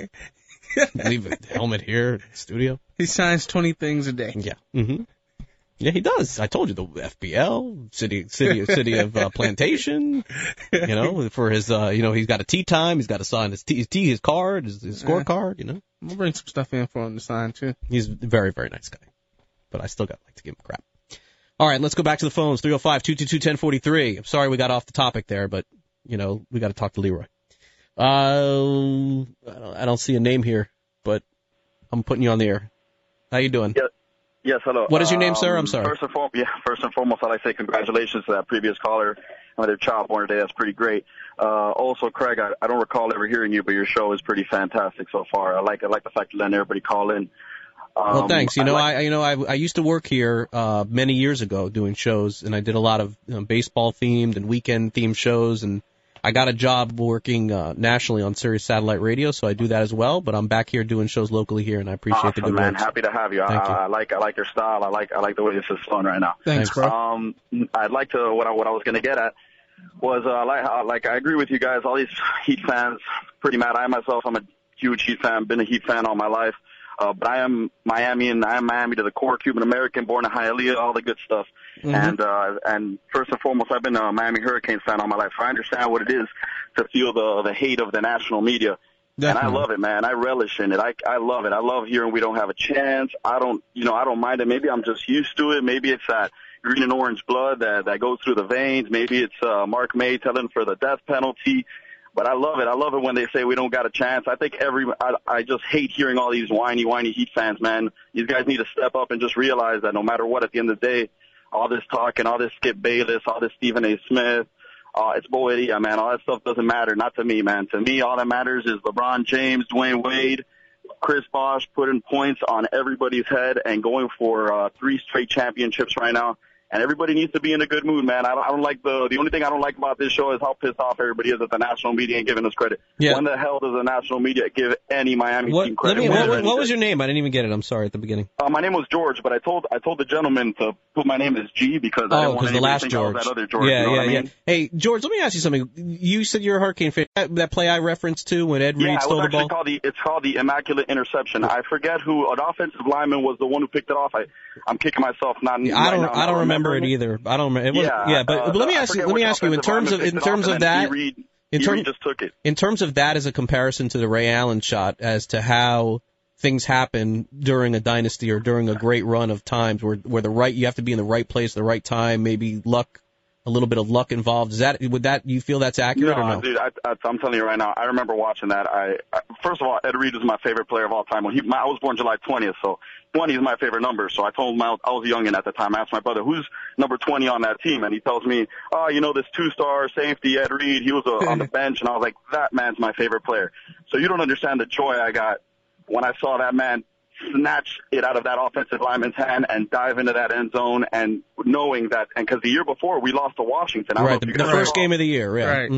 S3: Leave a helmet here in the studio.
S2: He signs twenty things a day.
S3: Yeah. hmm Yeah, he does. I told you the F B L, city, city, city of uh, Plantation. You know, for his, uh, you know, he's got a tea time. He's got to sign his tea, his, tea, his card, his, his scorecard. You know,
S2: We'll bring some stuff in for him to sign too.
S3: he's a very, very nice guy. But I still got like to give him crap. All right, let's go back to the phones. three oh five, two two two, one oh four three. I'm sorry we got off the topic there, but you know, we got to talk to Leroy. Uh, I don't, I don't see a name here, but I'm putting you on the air. How you doing?
S15: Yeah. Yes, hello.
S3: What is your name, sir? I'm
S15: Um,
S3: sorry.
S15: First and, form- yeah, first and foremost, I'd like to say congratulations to that previous caller on their child born today. That's pretty great. Uh, also, Craig, I, I don't recall ever hearing you, but your show is pretty fantastic so far. I like I like the fact you're letting everybody call in. Um,
S3: Well, thanks. You know,
S15: like-
S3: I you know I I used to work here uh many years ago doing shows, and I did a lot of you know, baseball themed and weekend themed shows, and I got a job working uh, nationally on Sirius Satellite Radio, so I do that as well. But I'm back here doing shows locally here, and I appreciate
S15: awesome,
S3: the good
S15: man.
S3: work.
S15: Happy to have you. I,
S3: Thank you.
S15: I like I like your style. I like I like the way this is flowing right now.
S2: Thanks, bro.
S15: Um, I'd like to what I what I was going to get at was uh, like uh, like I agree with you guys. All these Heat fans pretty mad. I myself, I'm a huge Heat fan. Been a Heat fan all my life. Uh, but I am Miamian. I am Miami to the core, Cuban American, born in Hialeah, all the good stuff.
S16: Mhm.
S15: And uh, and first and foremost, I've been a Miami Hurricanes fan all my life. So I understand what it is to feel the the hate of the national media.
S2: Definitely.
S15: And I love it, man. I relish in it. I I love it. I love hearing we don't have a chance. I don't, you know, I don't mind it. Maybe I'm just used to it. Maybe it's that green and orange blood that that goes through the veins. Maybe it's uh, Mark May telling for the death penalty. But I love it. I love it when they say we don't got a chance. I think every I, I just hate hearing all these whiny, whiny Heat fans, man. These guys need to step up and just realize that no matter what, at the end of the day, all this talk and all this Skip Bayless, all this Stephen A. Smith, uh, it's Boedia, man. All that stuff doesn't matter. Not to me, man. To me, all that matters is LeBron James, Dwayne Wade, Chris Bosh putting points on everybody's head and going for uh, three straight championships right now. And everybody needs to be in a good mood, man. I don't, I don't like the, the only thing I don't like about this show is how pissed off everybody is that the national media ain't giving us credit.
S3: Yeah.
S15: When the hell does the national media give any Miami
S3: What,
S15: team
S3: let
S15: credit?
S3: me,
S15: When
S3: what,
S15: is
S3: what,
S15: anything?
S3: was your name? I didn't even get it. I'm sorry at the beginning.
S15: Uh, my name was George, but I told I told the gentleman to put my name as G because I
S3: Oh,
S15: didn't want
S3: because the
S15: anybody to
S3: last
S15: think I was
S3: George.
S15: that other George.
S3: Yeah,
S15: you know
S3: yeah,
S15: what I
S3: yeah.
S15: mean?
S3: Hey, George, let me ask you something. You said you're a Hurricane fan. That, that play I referenced to when Ed
S15: Yeah,
S3: Reed
S15: it
S3: stole
S15: was
S3: the
S15: actually
S3: ball?
S15: called the it's called the immaculate interception. I forget who an offensive lineman was the one who picked it off. I I'm kicking myself not.
S3: Yeah, I don't.
S15: right now,
S3: I don't
S15: not
S3: remember it
S15: remembering
S3: either. I don't remember. It wasn't,
S15: Yeah,
S3: yeah, but,
S15: uh,
S3: but let me
S15: I
S3: ask you.
S15: forget
S3: Let me
S15: which
S3: ask you in
S15: offensive
S3: terms of
S15: lineman
S3: in
S15: picked it
S3: terms
S15: off,
S3: of
S15: and then
S3: that.
S15: E. Reed,
S3: in
S15: E.
S3: term-
S15: Reed just took it.
S3: In terms of that as a comparison to the Ray Allen shot, as to how things happen during a dynasty or during a great run of times where where the right you have to be in the right place, the right time, maybe luck, a little bit of luck involved. Is that would that you feel that's accurate
S15: no,
S3: or no?
S15: dude, I, I, I'm telling you right now. I remember watching that. I, I first of all, Ed Reed was my favorite player of all time. When he, my, I was born July twentieth, so twenty is my favorite number. So I told him I was, I was a youngin' at the time. I asked my brother, "Who's number twenty on that team?" And he tells me, "Oh, you know this two-star safety, Ed Reed. He was a, on the bench." And I was like, "That man's my favorite player." So you don't understand the joy I got when I saw that man snatch it out of that offensive lineman's hand and dive into that end zone, and knowing that, and because the year before we lost to Washington. I don't know
S3: Right,
S15: if
S3: the,
S15: you
S3: the
S15: guys
S3: first
S15: recall.
S3: game of the year, yeah.
S2: Right.
S3: Mm-hmm.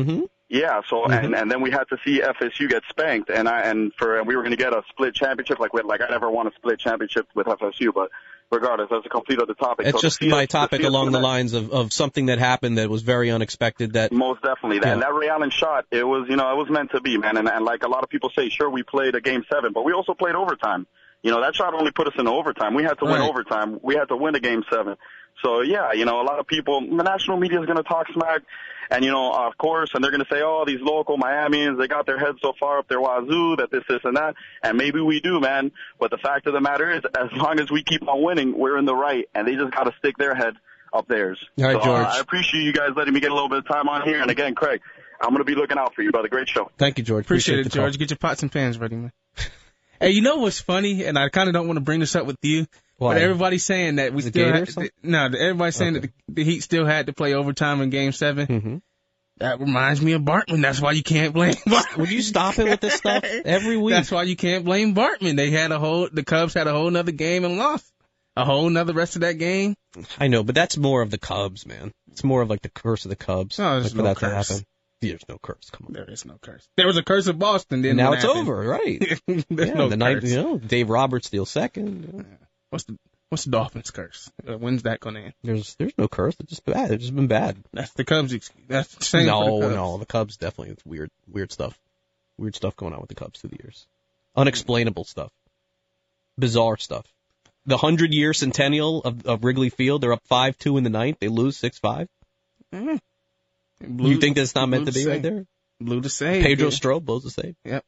S15: Yeah, so
S3: Mm-hmm.
S15: and and then we had to see F S U get spanked, and I and for and we were going to get a split championship. Like we, like I never won a split championship with F S U, but regardless, that's a complete other topic.
S3: It's
S15: so
S3: just
S15: to see
S3: my
S15: us- to
S3: topic
S15: see us
S3: along
S15: win
S3: the
S15: that-
S3: lines of, of something that happened that was very unexpected. That
S15: Most definitely. That,
S3: Yeah.
S15: and that Ray Allen shot, it was, you know, it was meant to be, man. And, and like a lot of people say, sure, we played a game seven, but we also played overtime. You know, that shot only put us in overtime. We had to win
S2: Right.
S15: overtime. We had to win a game seven. So, yeah, you know, a lot of people, the national media is going to talk smack. And, you know, of course, and they're going to say, oh, these local Miamians, they got their heads so far up their wazoo that this, this, and that. And maybe we do, man. But the fact of the matter is, as long as we keep on winning, we're in the right. And they just got to stick their head up theirs.
S3: All right,
S15: so,
S3: George.
S15: Uh, I appreciate you guys letting me get a little bit of time on here. And again, Craig, I'm going to be looking out for you, brother. Great show.
S3: Thank you, George.
S2: Appreciate,
S3: Appreciate
S2: it,
S3: the call.
S2: George. Get your pots and pans ready, man. Hey, you know what's funny? And I kind of don't want to bring this up with you.
S3: Why?
S2: But everybody's saying that we
S3: The
S2: still
S3: Gators
S2: had, no, everybody's saying that the, the Heat still had to play overtime in Game Seven.
S3: Mm-hmm.
S2: That reminds me of Bartman. That's why you can't blame Bartman.
S3: Would you stop it with this stuff every week?
S2: That's why you can't blame Bartman. They had a whole, the Cubs had a whole nother game and lost. A whole nother rest of that game.
S3: I know, but that's more of the Cubs, man. It's more of like the curse of the Cubs.
S2: No,
S3: like
S2: there's
S3: for
S2: no
S3: that
S2: curse.
S3: to happen. There's no curse. Come on.
S2: There is no curse. There was a curse of Boston. Then
S3: Now
S2: what
S3: it's
S2: happened?
S3: over, right?
S2: There's
S3: yeah,
S2: no
S3: the
S2: curse.
S3: night, you know, Dave Roberts steals second.
S2: What's the What's the Dolphins' curse? Uh, when's that going to end?
S3: There's there's no curse. It's just bad. It's just been bad.
S2: That's the Cubs' excuse. That's the same
S3: no,
S2: for the Cubs.
S3: no, the Cubs definitely. It's weird, weird stuff. Weird stuff going on with the Cubs through the years. Unexplainable stuff. Bizarre stuff. The hundred year centennial of, of Wrigley Field. They're up five two in the ninth. They lose six five.
S2: Mm.
S3: You think that's not meant to be right there?
S2: Blew the save.
S3: Pedro
S2: yeah.
S3: Strop blows the save.
S2: Yep.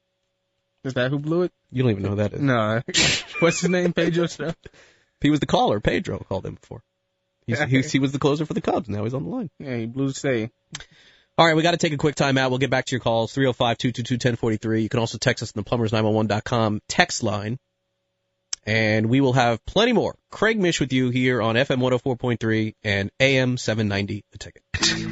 S2: Is that who blew it?
S3: You don't even know who that is.
S2: No. What's his name? Pedro Strop?
S3: He was the caller. Pedro called him before. He's, he's, he was the closer for the Cubs. Now he's on the line.
S2: Yeah, he blew the save.
S3: All right, we got to take a quick time out. We'll get back to your calls, three oh five, two two two, one oh four three. You can also text us on the plumbers nine one one dot com text line. And we will have plenty more. Craig Mish with you here on F M one oh four point three and A M seven ninety, The Ticket.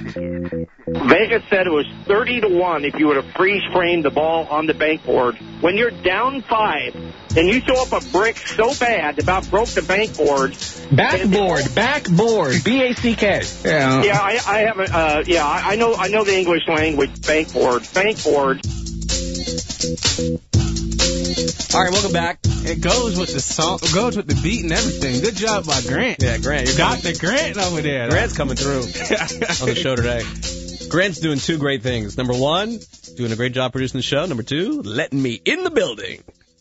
S16: Vegas said it was thirty to one if you were to freeze frame the ball on the bank board. When you're down five and you throw up a brick so bad about broke the bank board.
S17: Backboard, backboard, B A C K.
S2: Yeah.
S16: Yeah, I, I haven't. Uh, yeah, I, I know. I know the English language. Bank board, bank board.
S3: All right, welcome back.
S2: It goes with the song, it goes with the beat and everything. Good job by Grant.
S3: Yeah, Grant. You're
S2: Doctor Grant over there.
S3: Grant's coming through on the show today. Grant's doing two great things. Number one, doing a great job producing the show. Number two, letting me in the building.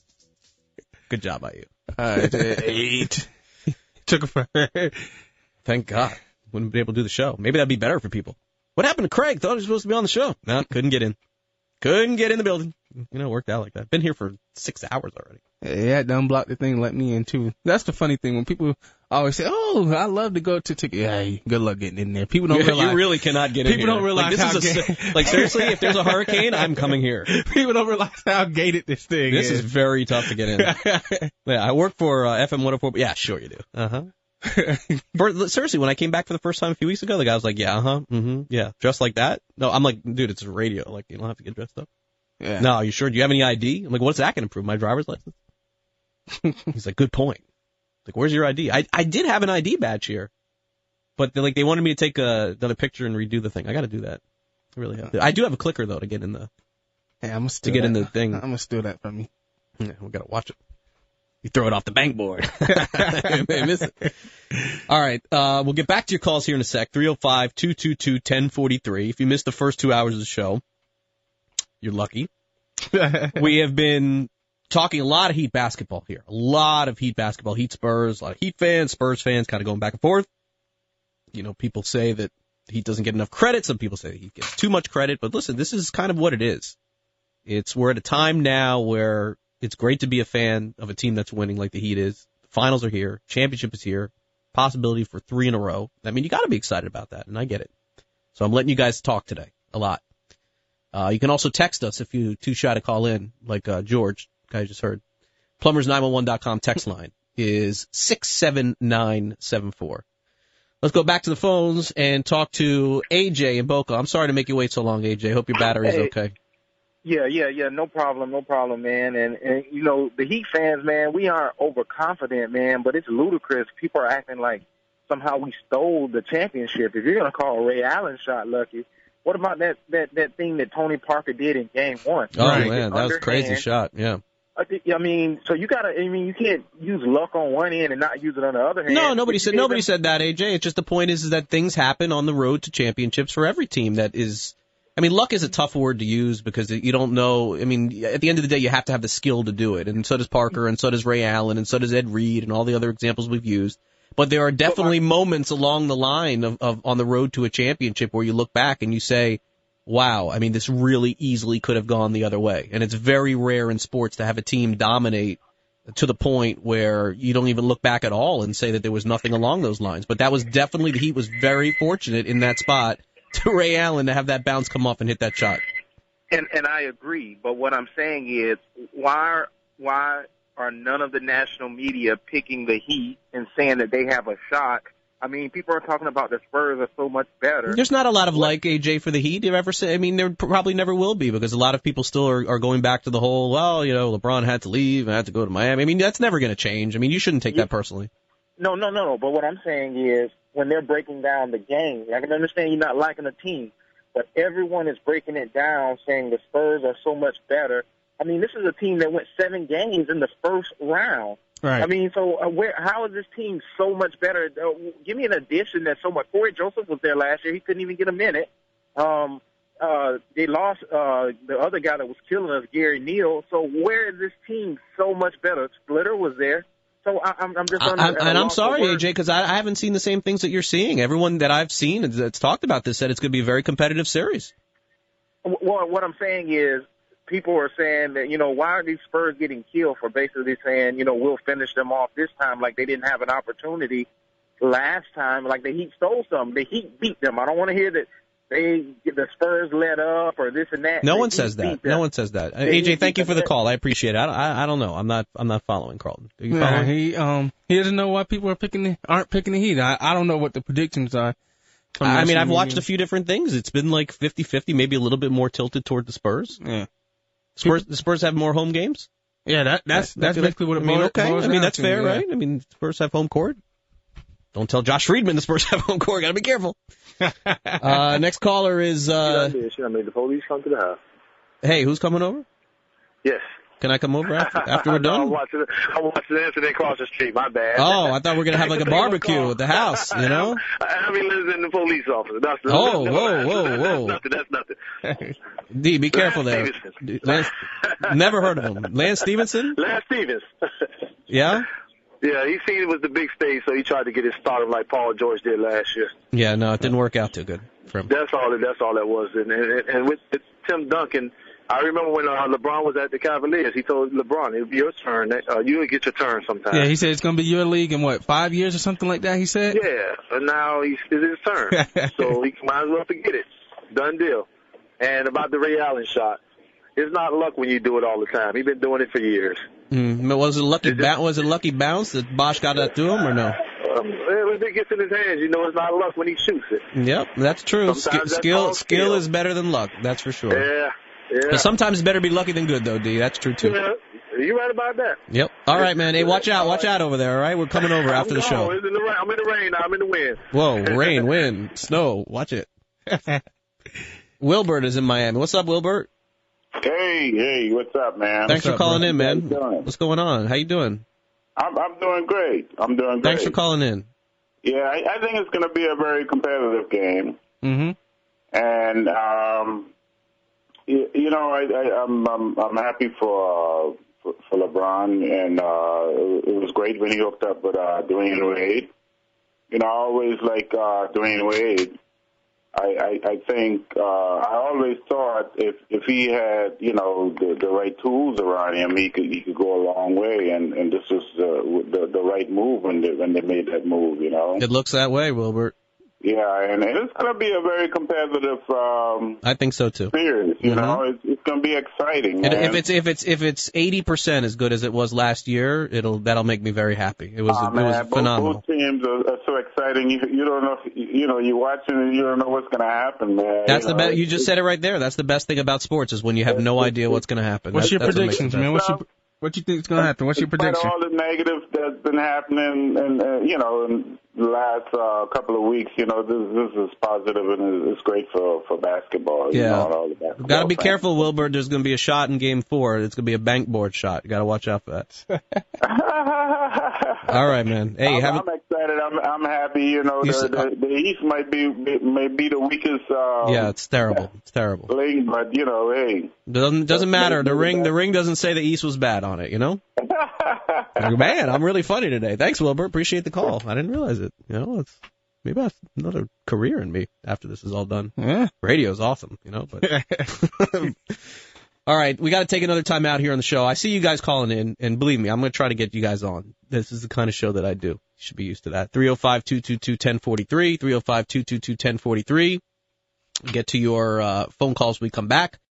S3: Good job by you.
S2: Uh, eight. Took it forever.
S3: Thank God. Wouldn't be able to do the show. Maybe that'd be better for people. What happened to Craig? Thought he was supposed to be on the show. No, couldn't get in. Couldn't get in the building. You know, it worked out like that. Been here for six hours already.
S2: Yeah, it unblocked the thing and let me in too. That's the funny thing when people always say, "Oh, I love to go to ticket." Yeah, good luck getting in there. People don't
S3: you,
S2: realize
S3: you really cannot get in
S2: people
S3: here.
S2: don't realize
S3: like, this
S2: how
S3: is a,
S2: ga-
S3: like seriously, if there's a hurricane, I'm coming here.
S2: People don't realize how gated this thing
S3: This
S2: is.
S3: is very tough to get in. Yeah, I work for uh, F M one oh four. Yeah, sure you do. Uh huh. Seriously, when I came back for the first time a few weeks ago, the guy was like, "Yeah, uh huh, mm-hmm, yeah, dressed like that." No, I'm like, dude, it's radio. Like, you don't have to get dressed up.
S2: Yeah.
S3: No, you sure? Do you have any I D? I'm like, what's that going to prove? My driver's license? He's like, good point. Like, where's your I D? I I did have an I D badge here, but they like they wanted me to take a, another picture and redo the thing. I got to do that. I really have to. I do have a clicker though to get in the.
S2: Yeah, I'm gonna
S3: to get
S2: that.
S3: in the thing.
S2: I'm gonna steal that from you.
S3: Yeah, we gotta watch it. You throw it off the bank board. They miss it. All right, uh, we'll get back to your calls here in a sec. three oh five, two two two, one oh four three. If you missed the first two hours of the show, you're lucky. We have been talking a lot of Heat basketball here. A lot of Heat basketball. Heat Spurs, a lot of Heat fans, Spurs fans kind of going back and forth. You know, people say that the Heat doesn't get enough credit. Some people say the Heat gets too much credit. But listen, this is kind of what it is. It's we're at a time now where it's great to be a fan of a team that's winning like the Heat is. The finals are here. Championship is here. Possibility for three in a row. I mean, you got to be excited about that, and I get it. So I'm letting you guys talk today a lot. Uh, you can also text us if you're too shy to call in, like uh, George, guy you just heard. plumbers nine one one dot com text line is six seven nine seven four. Let's go back to the phones and talk to A J in Boca. I'm sorry to make you wait so long, A J. Hope your battery's
S8: Hey.
S3: okay.
S8: Yeah, yeah, yeah. No problem, no problem, man. And, and, you know, the Heat fans, man, we aren't overconfident, man, but it's ludicrous. People are acting like somehow we stole the championship. If you're going to call Ray Allen shot lucky, What about that that that thing that Tony Parker did in Game One?
S3: Oh
S8: Right.
S3: man, that was a crazy
S8: Underhand.
S3: shot. Yeah.
S8: I think- I mean, so you gotta. I mean, you can't use luck on one end and not use it on the other hand.
S3: No, nobody
S8: You
S3: said
S8: can't
S3: nobody
S8: even-
S3: said that, A J. It's just the point is, is that things happen on the road to championships for every team. That is, I mean, luck is a tough word to use because you don't know. I mean, at the end of the day, you have to have the skill to do it, and so does Parker, and so does Ray Allen, and so does Ed Reed, and all the other examples we've used. But there are definitely moments along the line of, of on the road to a championship where you look back and you say, wow, I mean, this really easily could have gone the other way. And it's very rare in sports to have a team dominate to the point where you don't even look back at all and say that there was nothing along those lines. But that was definitely, the Heat was very fortunate in that spot to Ray Allen to have that bounce come off and hit that shot.
S8: And and I agree, but what I'm saying is, why why are none of the national media picking the Heat and saying that they have a shot? I mean, people are talking about the Spurs are so much better.
S3: There's not a lot of like, A J, for the Heat. You ever say? I mean, there probably never will be because a lot of people still are, are going back to the whole, well, you know, LeBron had to leave and had to go to Miami. I mean, that's never going to change. I mean, you shouldn't take that personally.
S8: No, no, no. But what I'm saying is, when they're breaking down the game, I can understand you're not liking the team, but everyone is breaking it down, saying the Spurs are so much better. I mean, this is a team that went seven games in the first round.
S2: Right.
S8: I mean, so uh, where? How is this team so much better? Uh, give me an addition that's so much. Corey Joseph was there last year; he couldn't even get a minute. Um, uh, they lost uh, the other guy that was killing us, Gary Neal. So where is this team so much better? Splitter was there. So I, I'm, I'm just.
S3: I,
S8: on
S3: I, and I'm sorry, A J, because I, I haven't seen the same things that you're seeing. Everyone that I've seen that's talked about this said it's going to be a very competitive series.
S8: Well, what I'm saying is, people are saying that, you know, why are these Spurs getting killed for basically saying, you know, we'll finish them off this time like they didn't have an opportunity last time, like the Heat stole something. The Heat beat them. I don't want to hear that they the Spurs let up or this and that.
S3: No
S8: The
S3: one
S8: Heat
S3: says that.
S8: beat them.
S3: No one says that. Uh,
S8: The
S3: A J,
S8: Heat
S3: thank you
S8: beat
S3: for the
S8: them.
S3: call. I appreciate it. I, I, I don't know. I'm not. I'm not following Carlton. Are you
S2: Yeah,
S3: following?
S2: he um he doesn't know why people are picking the, aren't picking the Heat. I I don't know what the predictions are. from
S3: I mean,
S2: national
S3: I've watched
S2: media.
S3: a few different things. It's been like fifty-fifty, maybe a little bit more tilted toward the Spurs.
S2: Yeah.
S3: Spurs, the Spurs have more home games?
S2: Yeah, that that's
S3: I
S2: that's
S3: feel like-
S2: basically what it
S3: I mean,
S2: boils-
S3: okay.
S2: boils
S3: I mean,
S2: down
S3: that's
S2: to,
S3: fair,
S2: yeah.
S3: right? I mean, Spurs have home court. Don't tell Josh Friedman the Spurs have home court. Got to be careful. uh, next caller is. Uh,
S18: Should I make the police come to the house?
S3: hey, who's coming over?
S18: Yes.
S3: Can I come over after, after we're
S18: No, I'm
S3: done?
S18: watching, I'm watching the incident across the street. My bad.
S3: Oh, I thought we were gonna have like a barbecue at the house. You know?
S18: I mean, listening to police officer. That's the,
S3: Oh,
S18: that's,
S3: whoa,
S18: that's,
S3: whoa,
S18: that's,
S3: whoa.
S18: That's nothing. That's nothing.
S3: D, be careful there. Lance, never heard of him. Lance Stevenson?
S18: Lance Stevens.
S3: Yeah?
S18: Yeah, he seen it was the big stage, so he tried to get it started like Paul George did last year.
S3: Yeah, no, it didn't work out too good for him.
S18: That's all. That's all that was. And and, and with Tim Duncan, I remember when uh, LeBron was at the Cavaliers, he told LeBron, "It'll be your turn. Uh, you'll get your turn sometime."
S2: Yeah, he said it's gonna be your league in what, five years or something like that. He said.
S18: Yeah, and now he's, it's his turn, so he might as well forget it. Done deal. And about the Ray Allen shot, it's not luck when you do it all the time. He's been doing it for years.
S3: Mm, but was it a lucky ba- was it a lucky bounce that Bosch got that to him or no?
S18: Um, when it gets in his hands, you know it's not luck when he shoots it.
S3: Yep, that's true.
S18: Sometimes
S3: Sk-
S18: that's
S3: skill
S18: called
S3: skill
S18: skill.
S3: is better than luck. That's for sure.
S18: Yeah, yeah.
S3: But sometimes it's better be lucky than good though, D. That's true too.
S18: Yeah, you're right about that.
S3: Yep. All right, man. Hey, watch out. Watch out over there. All right, we're coming over after the
S18: I'm
S3: show.
S18: going. It's in the rain. I'm in the rain now. I'm in the wind.
S3: Whoa, rain, wind, snow. Watch it. Wilbert is in Miami. What's up, Wilbert?
S19: Hey, hey, what's up, man?
S3: Thanks
S19: What's
S3: for
S19: up,
S3: calling
S19: bro?
S3: in, man.
S19: How you doing?
S3: What's going on? How you doing?
S19: I'm, I'm doing great. I'm doing great.
S3: Thanks for calling in.
S19: Yeah, I, I think it's going to be a very competitive game,
S2: Mm-hmm.
S19: and um, you, you know, I, I, I'm, I'm I'm happy for uh, for, for LeBron, and uh, it, it was great when he hooked up with uh, Dwayne Wade. You know, I always like uh, Dwayne Wade. I, I, I think uh, I always thought if if he had, you know, the, the right tools around him, he could he could go a long way, and, and this was the, the the right move when they when they made that move, you know.
S3: It looks that way, Wilbert.
S19: Yeah, and, and it's going to be a very competitive um,
S3: I think so too.
S19: series. You
S3: Mhm.
S19: know, it's, it's going to be exciting.
S3: It,
S19: man.
S3: if it's if it's if it's eighty percent as good as it was last year, it'll that'll make me very happy. It was
S19: Aw,
S3: it
S19: man,
S3: was
S19: both,
S3: phenomenal.
S19: both teams are, are so exciting. You you don't know if, you know you're watching and you don't know what's going to happen, man.
S3: That's
S19: you
S3: the
S19: know,
S3: best. You just said it right there. That's the best thing about sports is when you have no idea what's going to happen.
S2: What's
S3: That-
S2: your
S3: that's what makes
S2: predictions,
S3: it
S2: man?
S3: best.
S2: What's your What do you think is going to happen? What's your
S19: Despite
S2: prediction?
S19: all the negative that's been happening, and uh, you know, in the last uh, couple of weeks, you know, this, this is positive and it's great for for basketball. You
S3: Yeah.
S19: know, and all the basketball
S3: Got to be
S19: fans.
S3: careful, Wilbur. There's going to be a shot in Game Four. It's going to be a bank board shot. You got to watch out for that. All right, man. Hey,
S19: I'm,
S3: have a,
S19: I'm excited. I'm I'm happy. You know,
S3: You
S19: the,
S3: said-
S19: the, the East might be may be the weakest. Um,
S3: yeah, it's terrible. It's terrible.
S19: league, but you know, hey.
S3: Doesn't doesn't matter. The ring the ring doesn't say the East was bad on it. You know. Man, I'm really funny today. Thanks, Wilbur. Appreciate the call. I didn't realize it. You know, it's maybe I have another career in me after this is all done.
S2: Yeah.
S3: Radio's awesome, you know. But all right, we got to take another time out here on the show. I see you guys calling in, and believe me, I'm going to try to get you guys on. This is the kind of show that I do. You should be used to that. three oh five, two two two, one oh four three, three oh five, two two two, one oh four three. Get to your uh, phone calls when we come back.